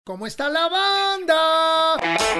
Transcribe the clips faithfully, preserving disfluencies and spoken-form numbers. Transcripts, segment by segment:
¿Cómo está la banda?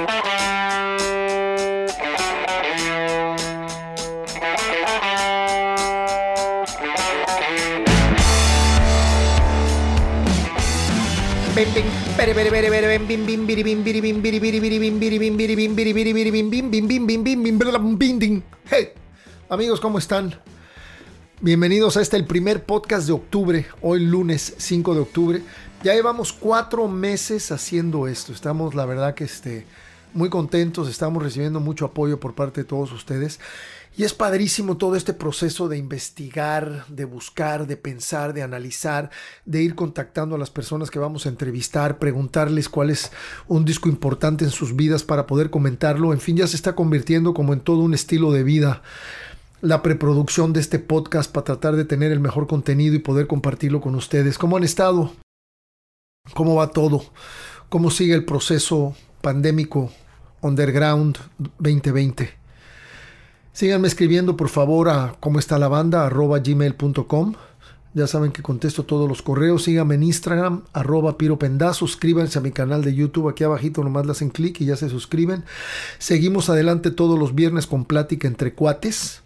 Hey, amigos, ¿cómo están? Bienvenidos a este, el primer podcast de octubre, hoy lunes cinco de octubre. Ya llevamos cuatro meses haciendo esto. Estamos, la verdad, que este, muy contentos. Estamos recibiendo mucho apoyo por parte de todos ustedes. Y es padrísimo todo este proceso de investigar, de buscar, de pensar, de analizar, de ir contactando a las personas que vamos a entrevistar, preguntarles cuál es un disco importante en sus vidas para poder comentarlo. En fin, ya se está convirtiendo como en todo un estilo de vida la preproducción de este podcast para tratar de tener el mejor contenido y poder compartirlo con ustedes. ¿Cómo han estado? ¿Cómo va todo? ¿Cómo sigue el proceso pandémico Underground veinte veinte? Síganme escribiendo, por favor, a cómo está la banda, arroba gmail punto com. Ya saben que contesto todos los correos. Síganme en Instagram, arroba piropendaz. Suscríbanse a mi canal de YouTube. Aquí abajito nomás le hacen clic y ya se suscriben. Seguimos adelante todos los viernes con plática entre cuates.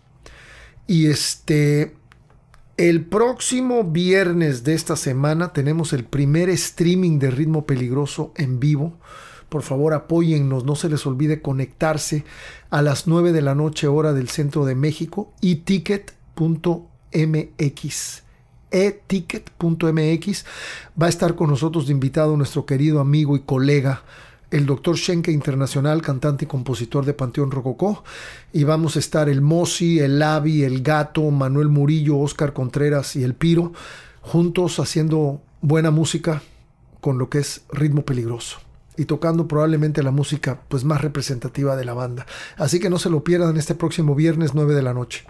Y este... el próximo viernes de esta semana tenemos el primer streaming de Ritmo Peligroso en vivo. Por favor, apóyennos, no se les olvide conectarse a las nueve de la noche, hora del centro de México, e ticket punto m x. e ticket punto m x. Va a estar con nosotros de invitado nuestro querido amigo y colega, el doctor Schenke Internacional, cantante y compositor de Panteón Rococó. Y vamos a estar el Mosi, el Lavi, el Gato, Manuel Murillo, Oscar Contreras y el Piro, juntos haciendo buena música con lo que es Ritmo Peligroso y tocando probablemente la música pues más representativa de la banda. Así que no se lo pierdan este próximo viernes nueve de la noche.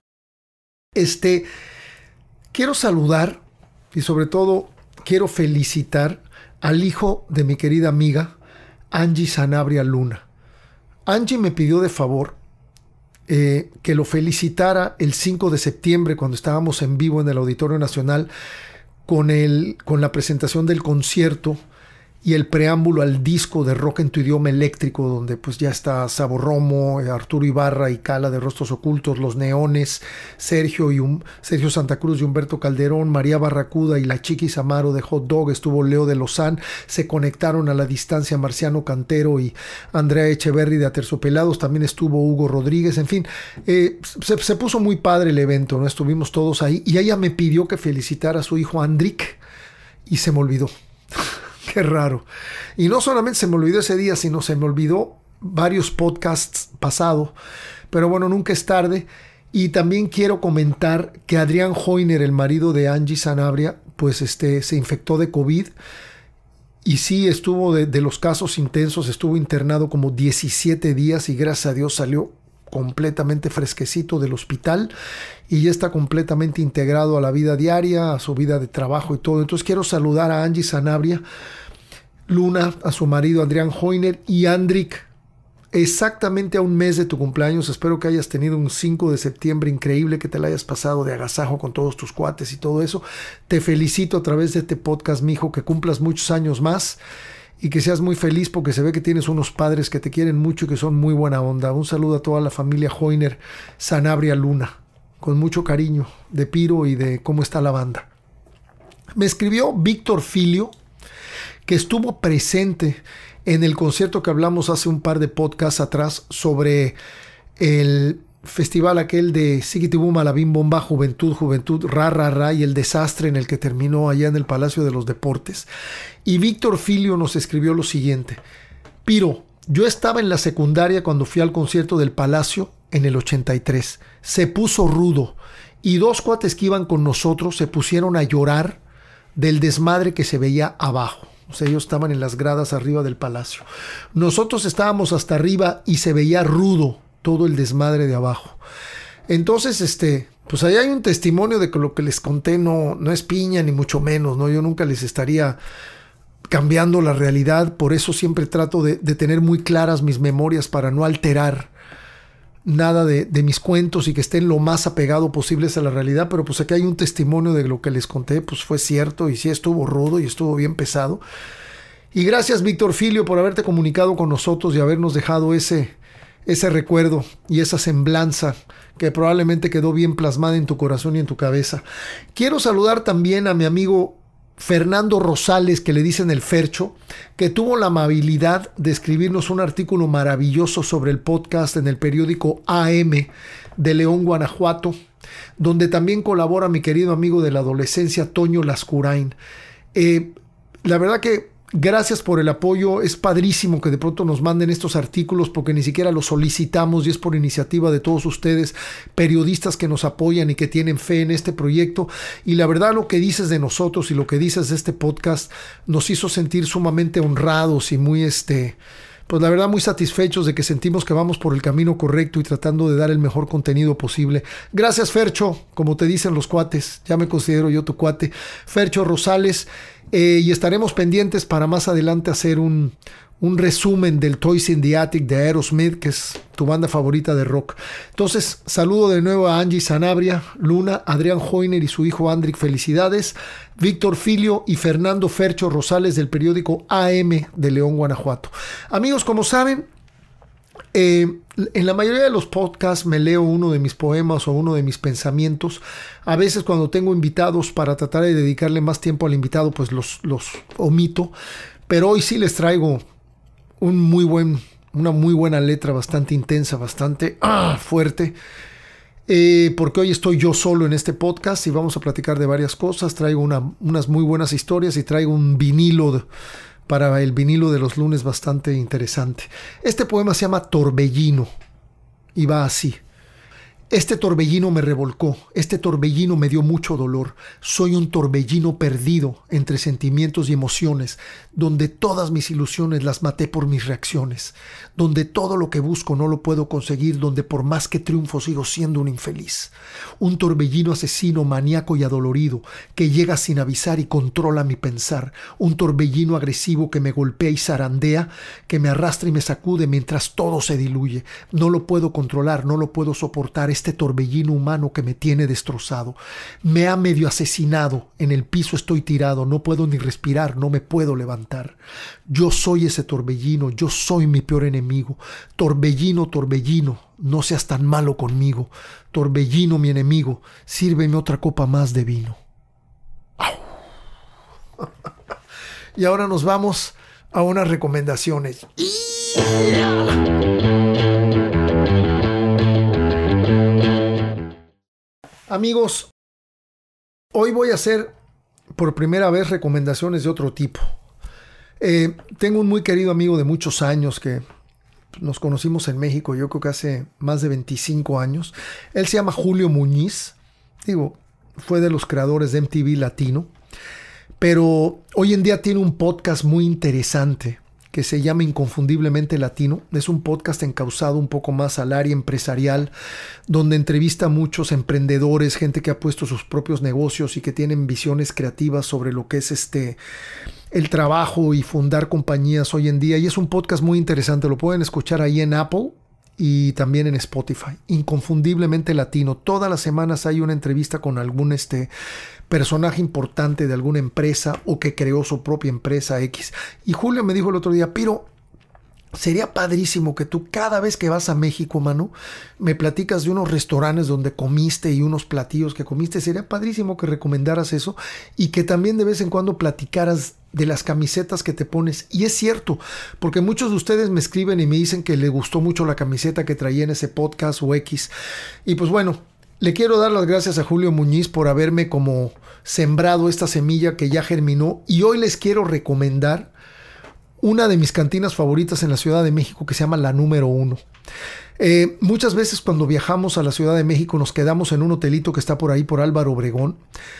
Este, quiero saludar y sobre todo quiero felicitar al hijo de mi querida amiga Angie Sanabria Luna. Angie me pidió de favor eh, que lo felicitara el cinco de septiembre cuando estábamos en vivo en el Auditorio Nacional con, el, con la presentación del concierto y el preámbulo al disco de Rock en tu idioma eléctrico, donde pues ya está Sabo Romo, Arturo Ibarra y Cala de Rostros Ocultos, Los Neones, Sergio, y um, Sergio Santa Cruz y Humberto Calderón, María Barracuda y la Chiquis Amaro de Hot Dog, estuvo Leo de Lozán, se conectaron a la distancia Marciano Cantero y Andrea Echeverry de Aterciopelados, también estuvo Hugo Rodríguez, en fin, eh, se, se puso muy padre el evento, ¿no? Estuvimos todos ahí y ella me pidió que felicitara a su hijo Andrick y se me olvidó. Qué raro. Y no solamente se me olvidó ese día, sino se me olvidó varios podcasts pasados. Pero bueno, nunca es tarde. Y también quiero comentar que Adrián Joyner, el marido de Angie Sanabria, pues este, se infectó de COVID. Y sí, estuvo de, de los casos intensos, estuvo internado como diecisiete días y gracias a Dios salió completamente fresquecito del hospital y ya está completamente integrado a la vida diaria, a su vida de trabajo y todo. Entonces quiero saludar a Angie Sanabria Luna, a su marido Adrián Joyner y Andrick, exactamente a un mes de tu cumpleaños. Espero que hayas tenido un cinco de septiembre increíble, que te la hayas pasado de agasajo con todos tus cuates y todo eso. Te felicito a través de este podcast, mijo, que cumplas muchos años más y que seas muy feliz, porque se ve que tienes unos padres que te quieren mucho y que son muy buena onda. Un saludo a toda la familia Joyner Sanabria Luna, con mucho cariño, de Piro y de cómo está la banda. Me escribió Víctor Filio, que estuvo presente en el concierto que hablamos hace un par de podcasts atrás sobre el festival aquel de Siquitibum Alabim Bomba, Juventud, Juventud, Ra, Ra, Ra, y el desastre en el que terminó allá en el Palacio de los Deportes. Y Víctor Filio nos escribió lo siguiente: Piro, yo estaba en la secundaria cuando fui al concierto del Palacio en el ochenta y tres. Se puso rudo y dos cuates que iban con nosotros se pusieron a llorar del desmadre que se veía abajo. O sea, ellos estaban en las gradas arriba del Palacio. Nosotros estábamos hasta arriba y se veía rudo todo el desmadre de abajo. Entonces, este, pues ahí hay un testimonio de que lo que les conté no, no es piña ni mucho menos, ¿no? Yo nunca les estaría cambiando la realidad. Por eso siempre trato de, de tener muy claras mis memorias para no alterar nada de, de mis cuentos y que estén lo más apegado posibles a la realidad. Pero pues aquí hay un testimonio de lo que les conté, pues fue cierto y sí estuvo rudo y estuvo bien pesado. Y gracias, Víctor Filio, por haberte comunicado con nosotros y habernos dejado ese, ese recuerdo y esa semblanza que probablemente quedó bien plasmada en tu corazón y en tu cabeza. Quiero saludar también a mi amigo Fernando Rosales, que le dicen el Fercho, que tuvo la amabilidad de escribirnos un artículo maravilloso sobre el podcast en el periódico A M de León, Guanajuato, donde también colabora mi querido amigo de la adolescencia, Toño Lascurain. Eh, la verdad que gracias por el apoyo. Es padrísimo que de pronto nos manden estos artículos porque ni siquiera los solicitamos y es por iniciativa de todos ustedes, periodistas que nos apoyan y que tienen fe en este proyecto. Y la verdad, lo que dices de nosotros y lo que dices de este podcast nos hizo sentir sumamente honrados y muy, este, pues la verdad, muy satisfechos de que sentimos que vamos por el camino correcto y tratando de dar el mejor contenido posible. Gracias, Fercho, como te dicen los cuates. Ya me considero yo tu cuate. Fercho Rosales. Eh, y estaremos pendientes para más adelante hacer un, un resumen del Toys in the Attic de Aerosmith, que es tu banda favorita de rock. Entonces, saludo de nuevo a Angie Sanabria, Luna, Adrián Joyner y su hijo Andrick, felicidades, Víctor Filio y Fernando Fercho Rosales del periódico A M de León, Guanajuato. Amigos, como saben, Eh, en la mayoría de los podcasts me leo uno de mis poemas o uno de mis pensamientos. A veces cuando tengo invitados para tratar de dedicarle más tiempo al invitado, pues los, los omito. Pero hoy sí les traigo un muy buen, una muy buena letra, bastante intensa, bastante ah, fuerte. Eh, porque hoy estoy yo solo en este podcast y vamos a platicar de varias cosas. Traigo una, unas muy buenas historias y traigo un vinilo de, para el vinilo de los lunes bastante interesante. Este poema se llama Torbellino y va así. Este torbellino me revolcó, este torbellino me dio mucho dolor. Soy un torbellino perdido entre sentimientos y emociones, donde todas mis ilusiones las maté por mis reacciones, donde todo lo que busco no lo puedo conseguir, donde por más que triunfo sigo siendo un infeliz. Un torbellino asesino, maníaco y adolorido, que llega sin avisar y controla mi pensar. Un torbellino agresivo que me golpea y zarandea, que me arrastra y me sacude mientras todo se diluye. No lo puedo controlar, no lo puedo soportar. Este torbellino humano que me tiene destrozado. Me ha medio asesinado. En el piso estoy tirado. No puedo ni respirar. No me puedo levantar. Yo soy ese torbellino. Yo soy mi peor enemigo. Torbellino, torbellino, no seas tan malo conmigo. Torbellino, mi enemigo, sírveme otra copa más de vino. Y ahora nos vamos a unas recomendaciones. Amigos, hoy voy a hacer por primera vez recomendaciones de otro tipo. Eh, tengo un muy querido amigo de muchos años que nos conocimos en México, yo creo que hace más de veinticinco años. Él se llama Julio Muñiz. Digo, fue de los creadores de M T V Latino. Pero hoy en día tiene un podcast muy interesante que se llama Inconfundiblemente Latino. Es un podcast encauzado un poco más al área empresarial, donde entrevista a muchos emprendedores, gente que ha puesto sus propios negocios y que tienen visiones creativas sobre lo que es este el trabajo y fundar compañías hoy en día. Y es un podcast muy interesante. Lo pueden escuchar ahí en Apple y también en Spotify. Inconfundiblemente Latino. Todas las semanas hay una entrevista con algún este personaje importante de alguna empresa o que creó su propia empresa X. Y Julio me dijo el otro día, pero sería padrísimo que tú cada vez que vas a México, mano, me platicas de unos restaurantes donde comiste y unos platillos que comiste. Sería padrísimo que recomendaras eso y que también de vez en cuando platicaras de las camisetas que te pones. Y es cierto, porque muchos de ustedes me escriben y me dicen que les gustó mucho la camiseta que traía en ese podcast o X. Y pues bueno, le quiero dar las gracias a Julio Muñiz por haberme como sembrado esta semilla que ya germinó. Y hoy les quiero recomendar una de mis cantinas favoritas en la Ciudad de México que se llama La Número Uno. Eh, muchas veces cuando viajamos a la Ciudad de México nos quedamos en un hotelito que está por ahí por Álvaro Obregón,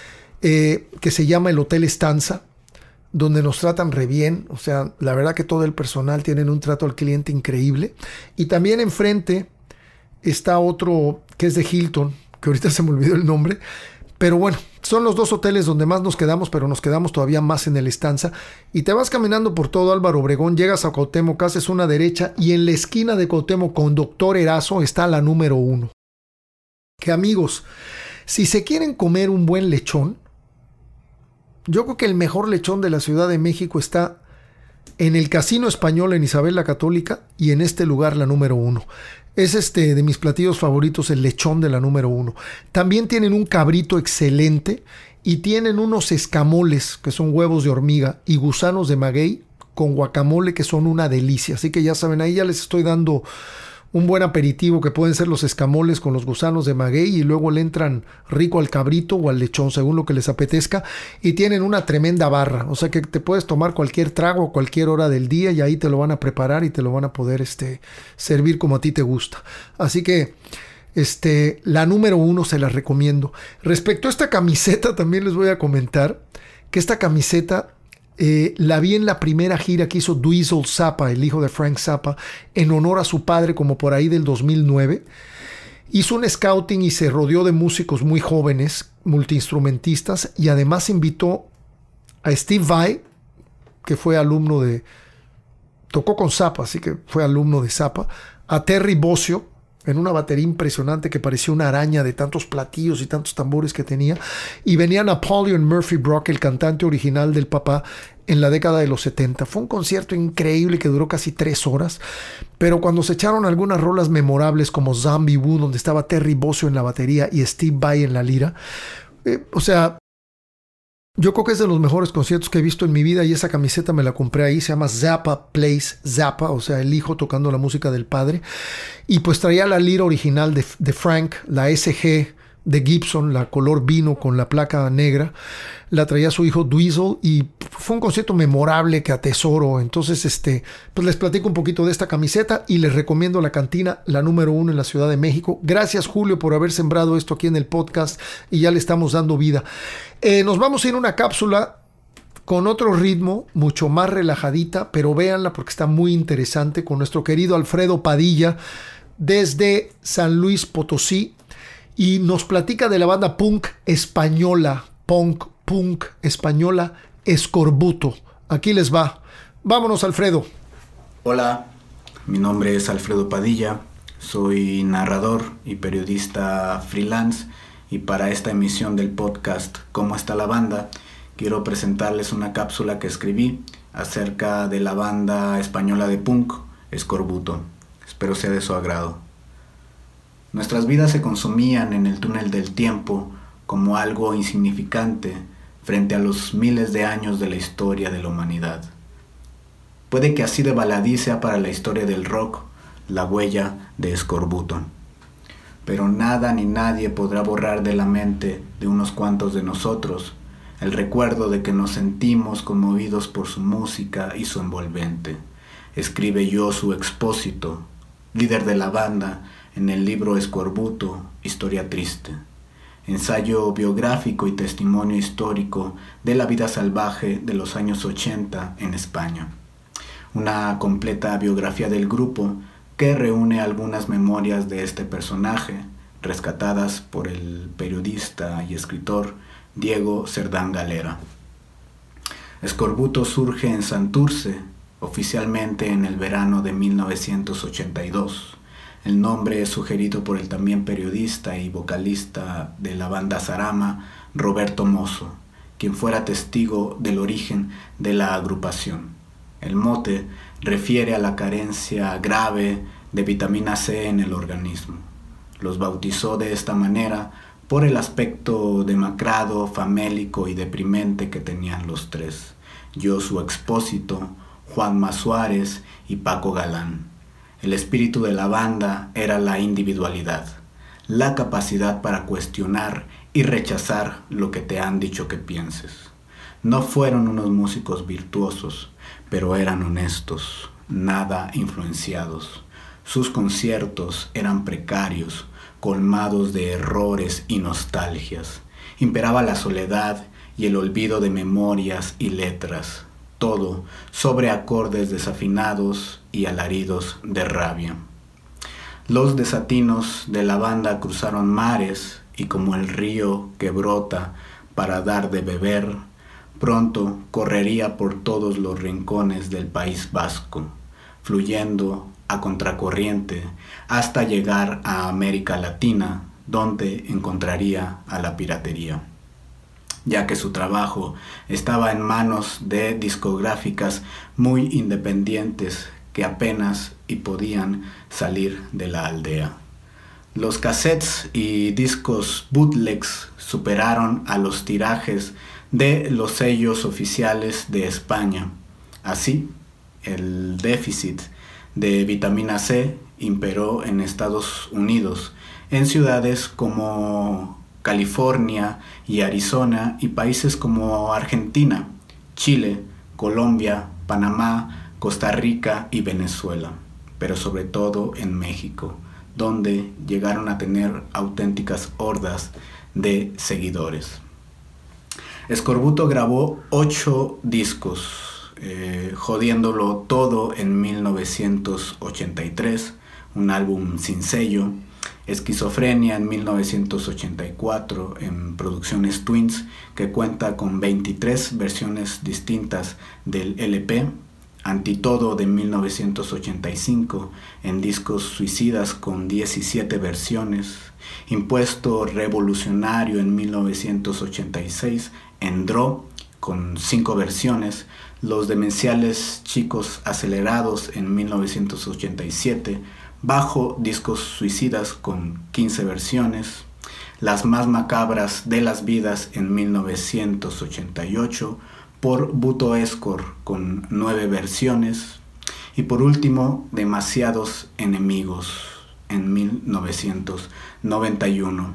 eh, que se llama el Hotel Estanza, donde nos tratan re bien. O sea, la verdad que todo el personal tienen un trato al cliente increíble. Y también enfrente está otro que es de Hilton, que ahorita se me olvidó el nombre. Pero bueno, son los dos hoteles donde más nos quedamos, pero nos quedamos todavía más en el Estanza. Y te vas caminando por todo Álvaro Obregón, llegas a Cuauhtémoc, haces una derecha y en la esquina de Cuauhtémoc con Doctor Erazo está La Número Uno. Que amigos, si se quieren comer un buen lechón, yo creo que el mejor lechón de la Ciudad de México está en el Casino Español en Isabel la Católica y en este lugar la número uno. Es este de mis platillos favoritos, el lechón de la número uno. También tienen un cabrito excelente y tienen unos escamoles, que son huevos de hormiga, y gusanos de maguey con guacamole, que son una delicia. Así que ya saben, ahí ya les estoy dando un buen aperitivo, que pueden ser los escamoles con los gusanos de maguey, y luego le entran rico al cabrito o al lechón, según lo que les apetezca, y tienen una tremenda barra, o sea que te puedes tomar cualquier trago a cualquier hora del día y ahí te lo van a preparar y te lo van a poder este, servir como a ti te gusta. Así que este, la número uno se las recomiendo. Respecto a esta camiseta, también les voy a comentar que esta camiseta Eh, la vi en la primera gira que hizo Dweezil Zappa, el hijo de Frank Zappa, en honor a su padre, como por ahí del dos mil nueve. Hizo un scouting y se rodeó de músicos muy jóvenes, multiinstrumentistas, y además invitó a Steve Vai, que fue alumno de... tocó con Zappa, así que fue alumno de Zappa, a Terry Bozzio, en una batería impresionante que parecía una araña de tantos platillos y tantos tambores que tenía, y venía Napoleon Murphy Brock, el cantante original del papá, en la década de los setenta. Fue un concierto increíble que duró casi tres horas, pero cuando se echaron algunas rolas memorables como Zombie Woo, donde estaba Terry Bozzio en la batería y Steve Vai en la lira, eh, o sea, yo creo que es de los mejores conciertos que he visto en mi vida, y esa camiseta me la compré ahí. Se llama Zappa Plays Zappa, o sea, el hijo tocando la música del padre. Y pues traía la lira original de, de Frank, la S G de Gibson, la color vino con la placa negra. La traía su hijo Dweezil y fue un concierto memorable que atesoro. Entonces, este, pues les platico un poquito de esta camiseta y les recomiendo la cantina, la número uno en la Ciudad de México. Gracias, Julio, por haber sembrado esto aquí en el podcast y ya le estamos dando vida. Eh, nos vamos a ir a una cápsula con otro ritmo, mucho más relajadita, pero véanla porque está muy interesante, con nuestro querido Alfredo Padilla desde San Luis Potosí, y nos platica de la banda punk española, punk, punk española, Escorbuto. Aquí les va. Vámonos, Alfredo. Hola, mi nombre es Alfredo Padilla, soy narrador y periodista freelance, y para esta emisión del podcast ¿Cómo está la banda?, quiero presentarles una cápsula que escribí acerca de la banda española de punk, Escorbuto. Espero sea de su agrado. Nuestras vidas se consumían en el túnel del tiempo como algo insignificante frente a los miles de años de la historia de la humanidad. Puede que así de baladí sea para la historia del rock la huella de Escorbuto. Pero nada ni nadie podrá borrar de la mente de unos cuantos de nosotros el recuerdo de que nos sentimos conmovidos por su música y su envolvente. Escribe Josu Expósito, líder de la banda, en el libro Escorbuto, Historia Triste, ensayo biográfico y testimonio histórico de la vida salvaje de los años ochenta en España. Una completa biografía del grupo que reúne algunas memorias de este personaje, rescatadas por el periodista y escritor Diego Cerdán Galera. Escorbuto surge en Santurce, oficialmente en el verano de mil novecientos ochenta y dos. El nombre es sugerido por el también periodista y vocalista de la banda Zarama, Roberto Mosso, quien fuera testigo del origen de la agrupación. El mote refiere a la carencia grave de vitamina C en el organismo. Los bautizó de esta manera por el aspecto demacrado, famélico y deprimente que tenían los tres: Josu Expósito, Juanma Suárez y Paco Galán. El espíritu de la banda era la individualidad, la capacidad para cuestionar y rechazar lo que te han dicho que pienses. No fueron unos músicos virtuosos, pero eran honestos, nada influenciados. Sus conciertos eran precarios, colmados de errores y nostalgias. Imperaba la soledad y el olvido de memorias y letras. Todo sobre acordes desafinados y alaridos de rabia. Los desatinos de la banda cruzaron mares y, como el río que brota para dar de beber, pronto correría por todos los rincones del País Vasco, fluyendo a contracorriente hasta llegar a América Latina, donde encontraría a la piratería. ya que su trabajo estaba en manos de discográficas muy independientes que apenas y podían salir de la aldea. Los cassettes y discos bootlegs superaron a los tirajes de los sellos oficiales de España. Así, el déficit de vitamina C imperó en Estados Unidos, en ciudades como California y Arizona y países como Argentina, Chile, Colombia, Panamá, Costa Rica y Venezuela, pero sobre todo en México, donde llegaron a tener auténticas hordas de seguidores. Escorbuto grabó ocho discos, eh, jodiéndolo todo en mil novecientos ochenta y tres, un álbum sin sello. Esquizofrenia en mil novecientos ochenta y cuatro en Producciones Twins, que cuenta con veintitrés versiones distintas del L P. Antitodo de mil novecientos ochenta y cinco en Discos Suicidas con diecisiete versiones. Impuesto Revolucionario en mil novecientos ochenta y seis en Draw con cinco versiones. Los Demenciales Chicos Acelerados en mil novecientos ochenta y siete. Bajo Discos Suicidas con quince versiones. Las Más Macabras de las Vidas en mil novecientos ochenta y ocho por Buto Escor con nueve versiones. Y por último, Demasiados Enemigos en mil novecientos noventa y uno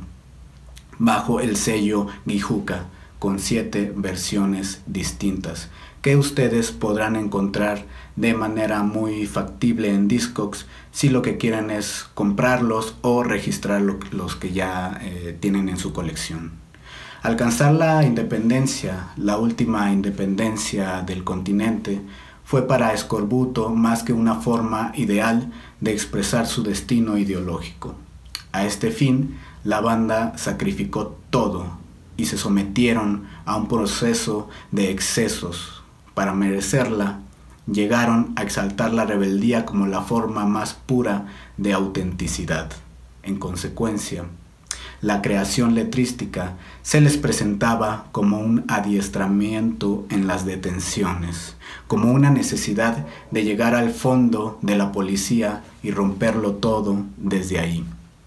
bajo el sello Guijuca con siete versiones distintas que ustedes podrán encontrar de manera muy factible en Discogs si lo que quieren es comprarlos o registrar lo, los que ya eh, tienen en su colección. Alcanzar la independencia, la última independencia del continente, fue para Escorbuto más que una forma ideal de expresar su destino ideológico. A este fin, la banda sacrificó todo y se sometieron a un proceso de excesos. Para merecerla, llegaron a exaltar la rebeldía como la forma más pura de autenticidad. En consecuencia, la creación letrística se les presentaba como un adiestramiento en las detenciones, como una necesidad de llegar al fondo de la policía y romperlo todo desde ahí.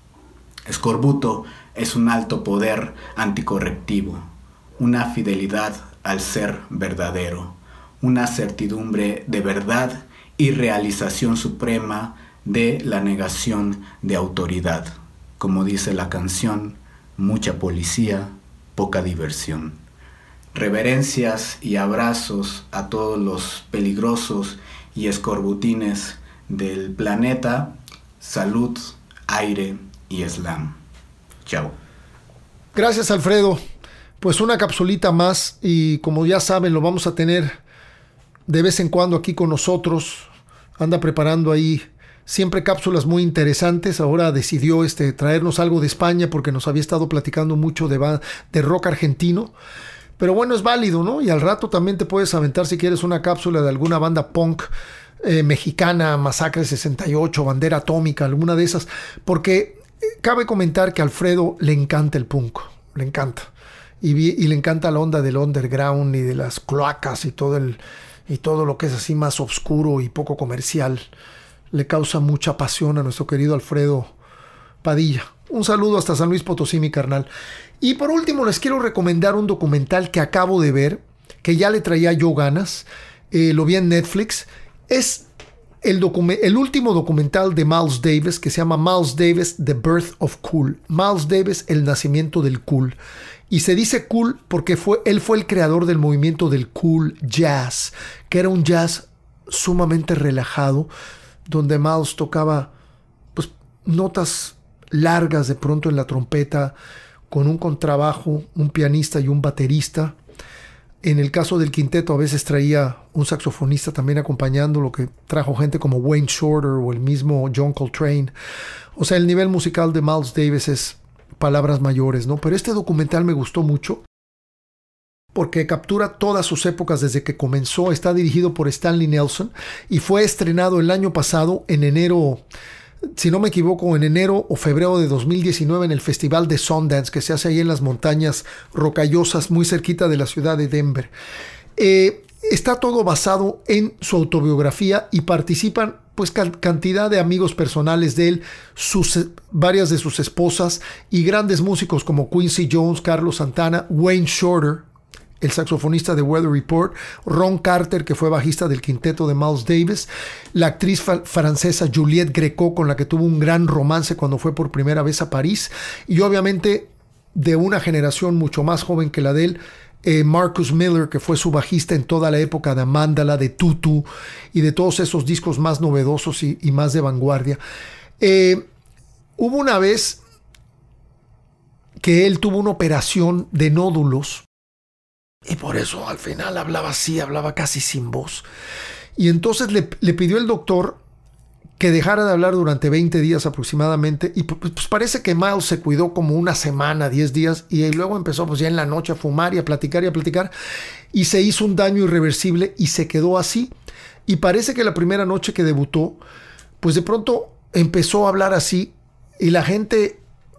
Escorbuto es un alto poder anticorrectivo, una fidelidad al ser verdadero, una certidumbre de verdad y realización suprema de la negación de autoridad. Como dice la canción, mucha policía, poca diversión. Reverencias y abrazos a todos los peligrosos y escorbutines del planeta. Salud, aire y slam. Chao. Gracias, Alfredo. Pues una capsulita más y como ya saben lo vamos a tener de vez en cuando aquí con nosotros. Anda preparando ahí siempre cápsulas muy interesantes. Ahora decidió este, traernos algo de España porque nos había estado platicando mucho de, de rock argentino. Pero bueno, es válido, ¿no? Y al rato también te puedes aventar si quieres una cápsula de alguna banda punk eh, mexicana, Masacre sesenta y ocho, Bandera Atómica, alguna de esas. Porque cabe comentar que a Alfredo le encanta el punk, le encanta. Y, y le encanta la onda del underground y de las cloacas y todo, el, y todo lo que es así más oscuro y poco comercial. Le causa mucha pasión a nuestro querido Alfredo Padilla. Un saludo hasta San Luis Potosí, mi carnal. Y por último les quiero recomendar un documental que acabo de ver, que ya le traía yo ganas. Eh, lo vi en Netflix. Es el, docu- el último documental de Miles Davis, que se llama Miles Davis, The Birth of Cool. Miles Davis, el nacimiento del cool. Y se dice cool porque fue, él fue el creador del movimiento del cool jazz, que era un jazz sumamente relajado, donde Miles tocaba pues, notas largas de pronto en la trompeta, con un contrabajo, un pianista y un baterista. En el caso del quinteto a veces traía un saxofonista también acompañando, lo que trajo gente como Wayne Shorter o el mismo John Coltrane. O sea, el nivel musical de Miles Davis es palabras mayores, ¿no? Pero este documental me gustó mucho porque captura todas sus épocas desde que comenzó. Está dirigido por Stanley Nelson y fue estrenado el año pasado en enero si no me equivoco, en enero o febrero de dos mil diecinueve en el Festival de Sundance, que se hace ahí en las montañas rocallosas muy cerquita de la ciudad de Denver. Eh, está todo basado en su autobiografía y participan pues cantidad de amigos personales de él, sus, varias de sus esposas y grandes músicos como Quincy Jones, Carlos Santana, Wayne Shorter, el saxofonista de Weather Report, Ron Carter, que fue bajista del quinteto de Miles Davis, la actriz fa- francesa Juliette Gréco, con la que tuvo un gran romance cuando fue por primera vez a París, y obviamente de una generación mucho más joven que la de él, eh, Marcus Miller, que fue su bajista en toda la época de Mandala, de Tutu y de todos esos discos más novedosos y, y más de vanguardia. Eh, hubo una vez que él tuvo una operación de nódulos, y por eso al final hablaba así, hablaba casi sin voz. Y entonces le, le pidió el doctor que dejara de hablar durante veinte días aproximadamente. Y pues, pues parece que Miles se cuidó como una semana, diez días. Y luego empezó pues ya en la noche a fumar y a platicar y a platicar. Y se hizo un daño irreversible y se quedó así. Y parece que la primera noche que debutó, pues de pronto empezó a hablar así. Y la gente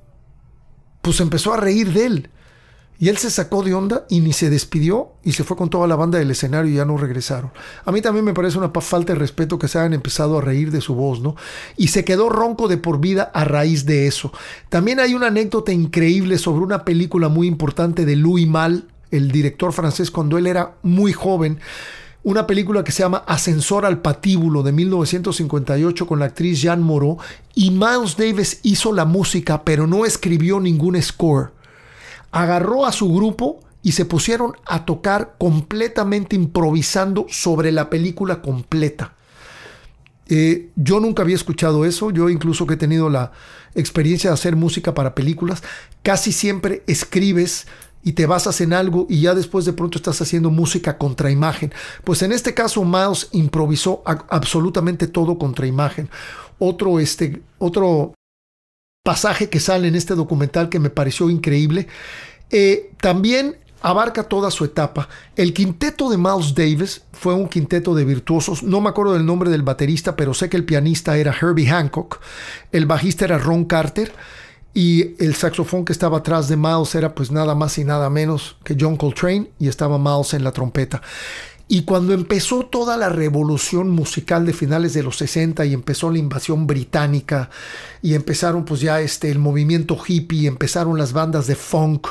pues empezó a reír de él. Y él se sacó de onda y ni se despidió y se fue con toda la banda del escenario y ya no regresaron. A mí también me parece una falta de respeto que se hayan empezado a reír de su voz, ¿no? Y se quedó ronco de por vida a raíz de eso. También hay una anécdota increíble sobre una película muy importante de Louis Malle, el director francés, cuando él era muy joven. Una película que se llama Ascensor al Patíbulo de mil novecientos cincuenta y ocho con la actriz Jeanne Moreau. Y Miles Davis hizo la música, pero no escribió ningún score. Agarró a su grupo y se pusieron a tocar completamente improvisando sobre la película completa. Eh, yo nunca había escuchado eso. Yo incluso que he tenido la experiencia de hacer música para películas, casi siempre escribes y te basas en algo y ya después de pronto estás haciendo música contra imagen. Pues en este caso Miles improvisó a- absolutamente todo contra imagen. Otro, este, otro pasaje que sale en este documental que me pareció increíble. Eh, también abarca toda su etapa. El quinteto de Miles Davis fue un quinteto de virtuosos. No me acuerdo del nombre del baterista, pero sé que el pianista era Herbie Hancock, el bajista era Ron Carter y el saxofón que estaba atrás de Miles era pues nada más y nada menos que John Coltrane, y estaba Miles en la trompeta. Y cuando empezó toda la revolución musical de finales de los sesenta y empezó la invasión británica y empezaron pues ya este, el movimiento hippie, empezaron las bandas de funk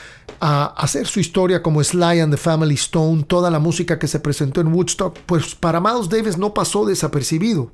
a hacer su historia como Sly and the Family Stone, toda la música que se presentó en Woodstock, pues para Miles Davis no pasó desapercibido.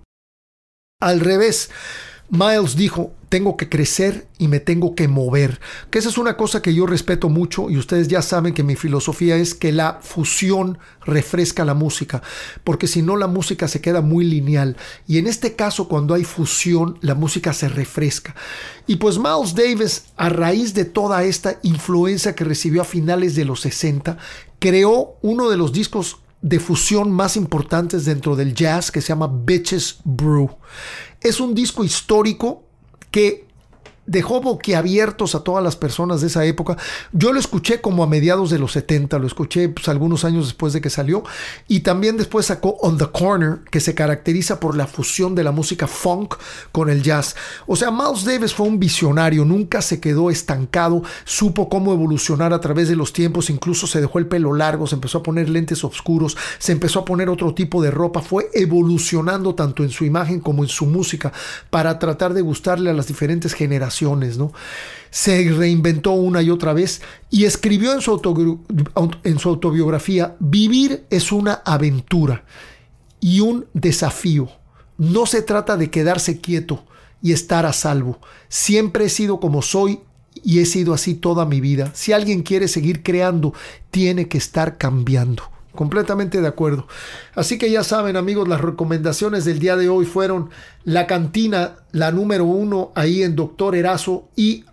Al revés, Miles dijo, tengo que crecer y me tengo que mover. Que esa es una cosa que yo respeto mucho y ustedes ya saben que mi filosofía es que la fusión refresca la música, porque si no la música se queda muy lineal. Y en este caso, cuando hay fusión, la música se refresca. Y pues Miles Davis, a raíz de toda esta influencia que recibió a finales de los sesenta, creó uno de los discos de fusión más importantes dentro del jazz que se llama Bitches Brew. Es un disco histórico que dejó boquiabiertos a todas las personas de esa época. Yo lo escuché como a mediados de los setenta, lo escuché pues, algunos años después de que salió, y también después sacó On the Corner, que se caracteriza por la fusión de la música funk con el jazz. O sea, Miles Davis fue un visionario, nunca se quedó estancado, supo cómo evolucionar a través de los tiempos, incluso se dejó el pelo largo, se empezó a poner lentes oscuros, se empezó a poner otro tipo de ropa, fue evolucionando tanto en su imagen como en su música para tratar de gustarle a las diferentes generaciones, ¿no? Se reinventó una y otra vez y escribió en su, autobi- en su autobiografía: vivir es una aventura y un desafío. No se trata de quedarse quieto y estar a salvo. Siempre he sido como soy y he sido así toda mi vida. Si alguien quiere seguir creando, tiene que estar cambiando. Completamente de acuerdo. Así que ya saben, amigos, las recomendaciones del día de hoy fueron La Cantina, la número uno, ahí en Doctor Erazo, y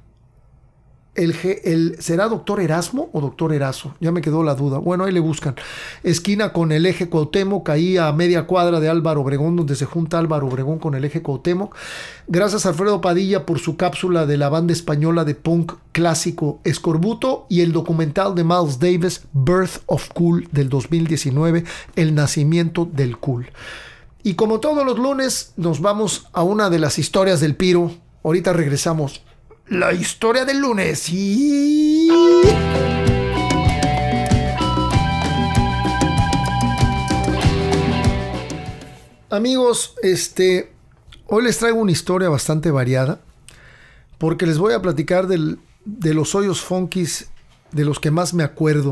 el, el ¿será Doctor Erasmo o Doctor Erazo? Ya me quedó la duda. Bueno, ahí le buscan. Esquina con el eje Cuauhtémoc, ahí a media cuadra de Álvaro Obregón, donde se junta Álvaro Obregón con el eje Cuauhtémoc. Gracias a Alfredo Padilla por su cápsula de la banda española de punk clásico Escorbuto, y el documental de Miles Davis, Birth of Cool, del dos mil diecinueve, El nacimiento del cool. Y como todos los lunes, nos vamos a una de las historias del Piro. Ahorita regresamos. La historia del lunes. Y... amigos, este, hoy les traigo una historia bastante variada, porque les voy a platicar del, de los hoyos funkis de los que más me acuerdo,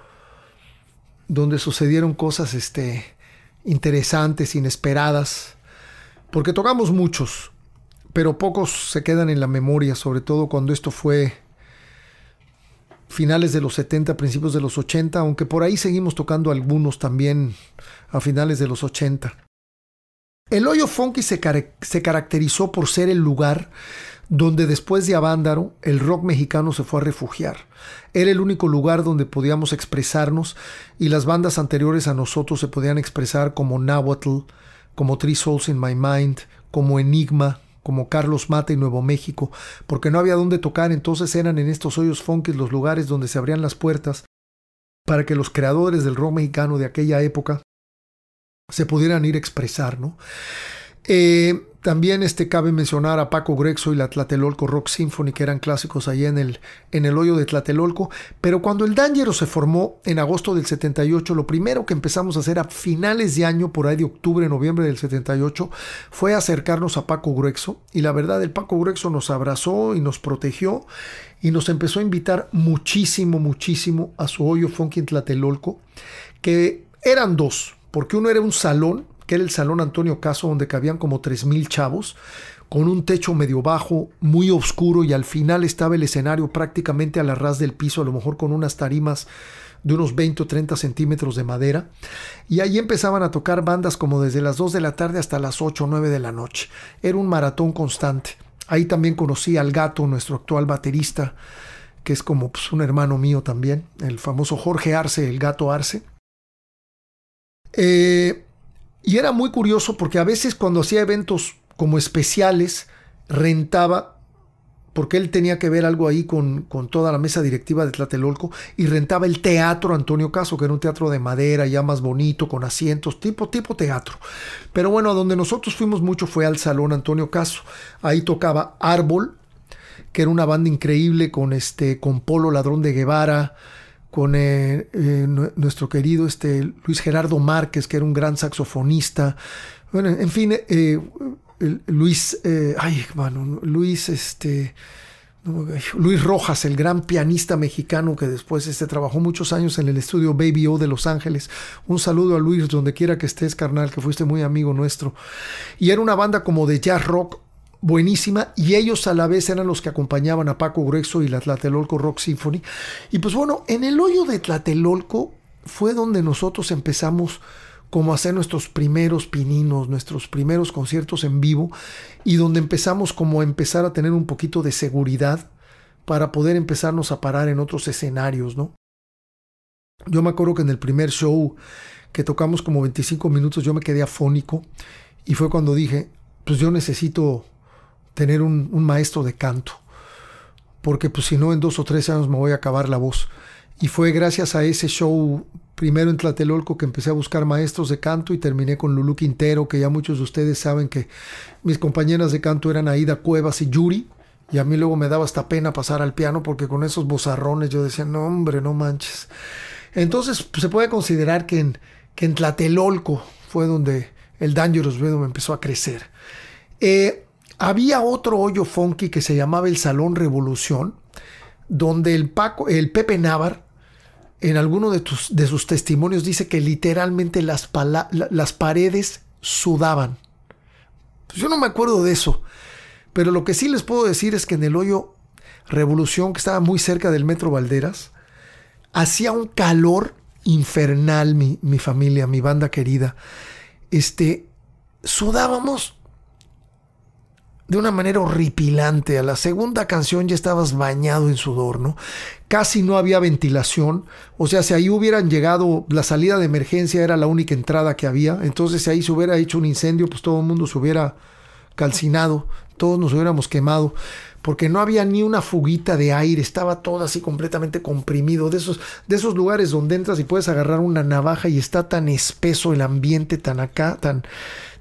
donde sucedieron cosas este, interesantes, inesperadas, porque tocamos muchos, pero pocos se quedan en la memoria, sobre todo cuando esto fue finales de los setenta, principios de los ochenta, aunque por ahí seguimos tocando algunos también a finales de los ochenta. El hoyo funky se, car- se caracterizó por ser el lugar donde después de Avándaro el rock mexicano se fue a refugiar. Era el único lugar donde podíamos expresarnos y las bandas anteriores a nosotros se podían expresar como Nahuatl, como Three Souls in My Mind, como Enigma, como Carlos Mata y Nuevo México, porque no había dónde tocar. Entonces eran en estos hoyos funky los lugares donde se abrían las puertas para que los creadores del rock mexicano de aquella época se pudieran ir a expresar, ¿no? Eh, también este, cabe mencionar a Paco Grexo y la Tlatelolco Rock Symphony, que eran clásicos allá en el, en el hoyo de Tlatelolco. Pero cuando el Dangerous se formó en agosto del setenta y ocho, lo primero que empezamos a hacer a finales de año, por ahí de octubre, noviembre del setenta y ocho, fue acercarnos a Paco Grexo. Y la verdad, el Paco Grexo nos abrazó y nos protegió y nos empezó a invitar muchísimo, muchísimo a su hoyo funky en Tlatelolco, que eran dos. Porque uno era un salón, que era el Salón Antonio Caso, donde cabían como tres mil chavos, con un techo medio bajo, muy oscuro, y al final estaba el escenario prácticamente a la ras del piso, a lo mejor con unas tarimas de unos veinte o treinta centímetros de madera. Y ahí empezaban a tocar bandas como desde las dos de la tarde hasta las ocho o nueve de la noche. Era un maratón constante. Ahí también conocí al Gato, nuestro actual baterista, que es como pues, un hermano mío también, el famoso Jorge Arce, el Gato Arce. Eh, y era muy curioso porque a veces cuando hacía eventos como especiales rentaba, porque él tenía que ver algo ahí con, con toda la mesa directiva de Tlatelolco, y rentaba el Teatro Antonio Caso, que era un teatro de madera ya más bonito, con asientos, tipo, tipo teatro. Pero bueno, a donde nosotros fuimos mucho fue al Salón Antonio Caso. Ahí tocaba Árbol, que era una banda increíble con, este, con Polo Ladrón de Guevara, con eh, eh, nuestro querido este, Luis Gerardo Márquez, que era un gran saxofonista. Bueno, en fin, eh, Luis, eh, ay, mano, Luis, este, no, Luis Rojas, el gran pianista mexicano que después este, trabajó muchos años en el estudio Baby O de Los Ángeles. Un saludo a Luis, donde quiera que estés, carnal, que fuiste muy amigo nuestro. Y era una banda como de jazz rock, buenísima, y ellos a la vez eran los que acompañaban a Paco Grexo y la Tlatelolco Rock Symphony. Y pues bueno, en el hoyo de Tlatelolco fue donde nosotros empezamos como a hacer nuestros primeros pininos, nuestros primeros conciertos en vivo, y donde empezamos como a empezar a tener un poquito de seguridad para poder empezarnos a parar en otros escenarios, ¿no? Yo me acuerdo que en el primer show que tocamos como veinticinco minutos yo me quedé afónico, y fue cuando dije, pues yo necesito tener un, un maestro de canto, porque pues si no en dos o tres años me voy a acabar la voz. Y fue gracias a ese show primero en Tlatelolco que empecé a buscar maestros de canto, y terminé con Lulú Quintero, que ya muchos de ustedes saben que mis compañeras de canto eran Aida Cuevas y Yuri, y a mí luego me daba hasta pena pasar al piano porque con esos vozarrones yo decía, no hombre, no manches. Entonces pues, se puede considerar que en, que en Tlatelolco fue donde el Dangerous Rhythm empezó a crecer. Eh, Había otro hoyo funky que se llamaba el Salón Revolución, donde el, Paco, el Pepe Návar, en alguno de, tus, de sus testimonios, dice que literalmente las, pala, las paredes sudaban. Pues yo no me acuerdo de eso, pero lo que sí les puedo decir es que en el hoyo Revolución, que estaba muy cerca del Metro Valderas, hacía un calor infernal, mi, mi familia, mi banda querida. Este, sudábamos de una manera horripilante. A la segunda canción ya estabas bañado en sudor, ¿no? Casi no había ventilación. O sea, si ahí hubieran llegado, la salida de emergencia era la única entrada que había. Entonces, si ahí se hubiera hecho un incendio, pues todo el mundo se hubiera calcinado, todos nos hubiéramos quemado, porque no había ni una fuguita de aire, estaba todo así completamente comprimido, de esos, de esos lugares donde entras y puedes agarrar una navaja y está tan espeso el ambiente, tan acá, tan,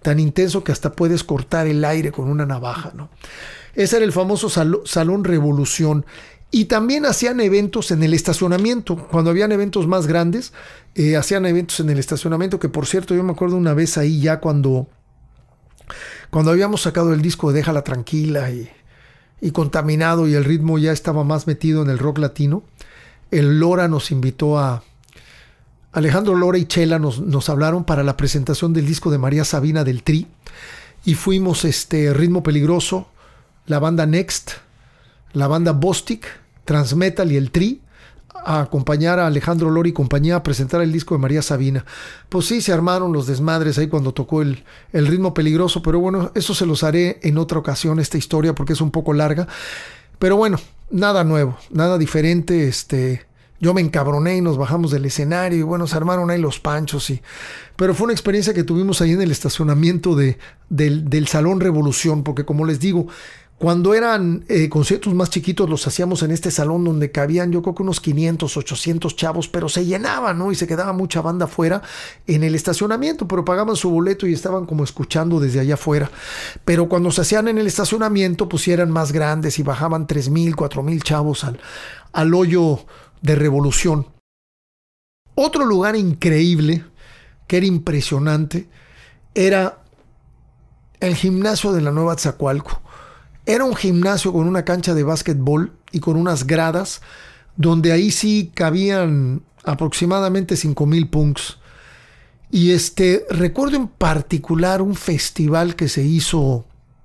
tan intenso que hasta puedes cortar el aire con una navaja, ¿no? Ese era el famoso sal- Salón Revolución. Y también hacían eventos en el estacionamiento. Cuando habían eventos más grandes, eh, hacían eventos en el estacionamiento, que por cierto, yo me acuerdo una vez ahí ya cuando, cuando habíamos sacado el disco de Déjala Tranquila y, y Contaminado, y el ritmo ya estaba más metido en el rock latino, el Lora nos invitó a... Alejandro Lora y Chela nos, nos hablaron para la presentación del disco de María Sabina del Tri, y fuimos este, Ritmo Peligroso, la banda Next, la banda Bostic, Transmetal y el Tri a acompañar a Alejandro Lora y compañía a presentar el disco de María Sabina. Pues sí, se armaron los desmadres ahí cuando tocó el, el Ritmo Peligroso, pero bueno, eso se los haré en otra ocasión, esta historia, porque es un poco larga. Pero bueno, nada nuevo, nada diferente. Este, yo me encabroné y nos bajamos del escenario y bueno, se armaron ahí los panchos. Y, pero fue una experiencia que tuvimos ahí en el estacionamiento de, del, del Salón Revolución, porque como les digo, cuando eran eh, conciertos más chiquitos los hacíamos en este salón donde cabían yo creo que unos quinientos, ochocientos chavos, pero se llenaba, ¿no? Y se quedaba mucha banda afuera en el estacionamiento, pero pagaban su boleto y estaban como escuchando desde allá afuera. Pero cuando se hacían en el estacionamiento, pues sí eran más grandes y bajaban tres mil, cuatro mil chavos al, al hoyo de Revolución. Otro lugar increíble, que era impresionante, era el gimnasio de la Nueva Atzacoalco. Era un gimnasio con una cancha de básquetbol y con unas gradas donde ahí sí cabían aproximadamente cinco mil punks. Y este, recuerdo en particular un festival que se hizo,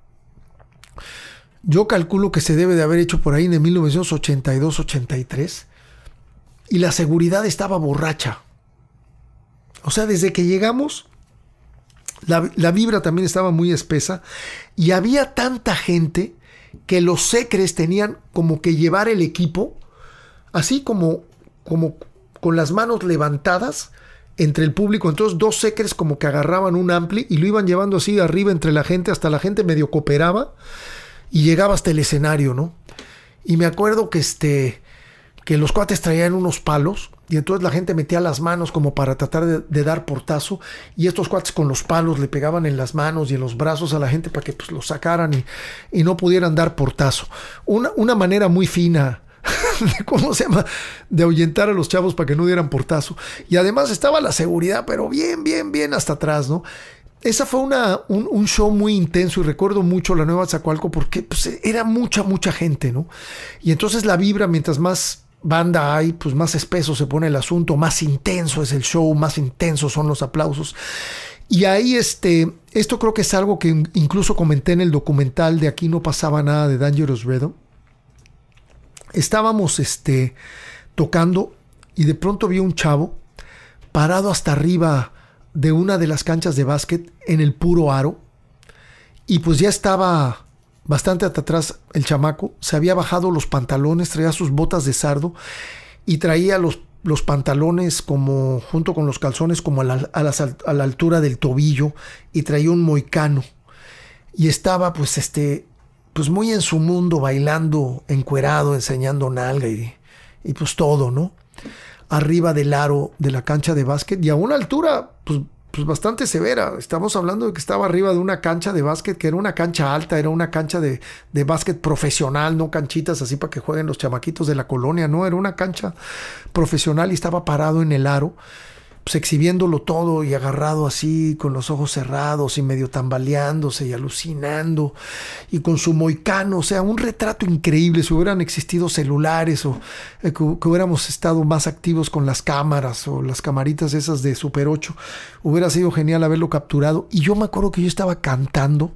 yo calculo que se debe de haber hecho por ahí en mil novecientos ochenta y dos ochenta y tres, y la seguridad estaba borracha. O sea, desde que llegamos, La, la vibra también estaba muy espesa y había tanta gente que los secres tenían como que llevar el equipo así como, como con las manos levantadas entre el público. Entonces dos secres como que agarraban un ampli y lo iban llevando así arriba entre la gente, hasta la gente medio cooperaba y llegaba hasta el escenario, ¿no? Y me acuerdo que este... que los cuates traían unos palos y entonces la gente metía las manos como para tratar de, de dar portazo, y estos cuates con los palos le pegaban en las manos y en los brazos a la gente para que pues los sacaran y, y no pudieran dar portazo. Una, una manera muy fina de, ¿cómo se llama?, de ahuyentar a los chavos para que no dieran portazo. Y además estaba la seguridad, pero bien, bien, bien hasta atrás, ¿no? Esa fue una, un, un show muy intenso y recuerdo mucho la Nueva Atzacoalco porque pues, era mucha, mucha gente, ¿no? Y entonces la vibra, mientras más banda hay, pues más espeso se pone el asunto, más intenso es el show, más intensos son los aplausos. Y ahí este, esto creo que es algo que incluso comenté en el documental de Aquí no pasaba nada de Dangerous Rhythm. Estábamos este, tocando y de pronto vi un chavo parado hasta arriba de una de las canchas de básquet en el puro aro, y pues ya estaba bastante hasta atrás el chamaco, se había bajado los pantalones, traía sus botas de sardo y traía los, los pantalones como junto con los calzones como a la, a, las, a la altura del tobillo, y traía un moicano y estaba pues este pues muy en su mundo, bailando encuerado, enseñando nalga y, y pues todo, ¿no? Arriba del aro de la cancha de básquet y a una altura pues pues bastante severa. Estamos hablando de que estaba arriba de una cancha de básquet, que era una cancha alta, era una cancha de, de básquet profesional, no canchitas así para que jueguen los chamaquitos de la colonia, no, era una cancha profesional y estaba parado en el aro, pues exhibiéndolo todo y agarrado así, con los ojos cerrados y medio tambaleándose y alucinando, y con su moicano, o sea, un retrato increíble. Si hubieran existido celulares o eh, que, que hubiéramos estado más activos con las cámaras o las camaritas esas de Super ocho, hubiera sido genial haberlo capturado. Y yo me acuerdo que yo estaba cantando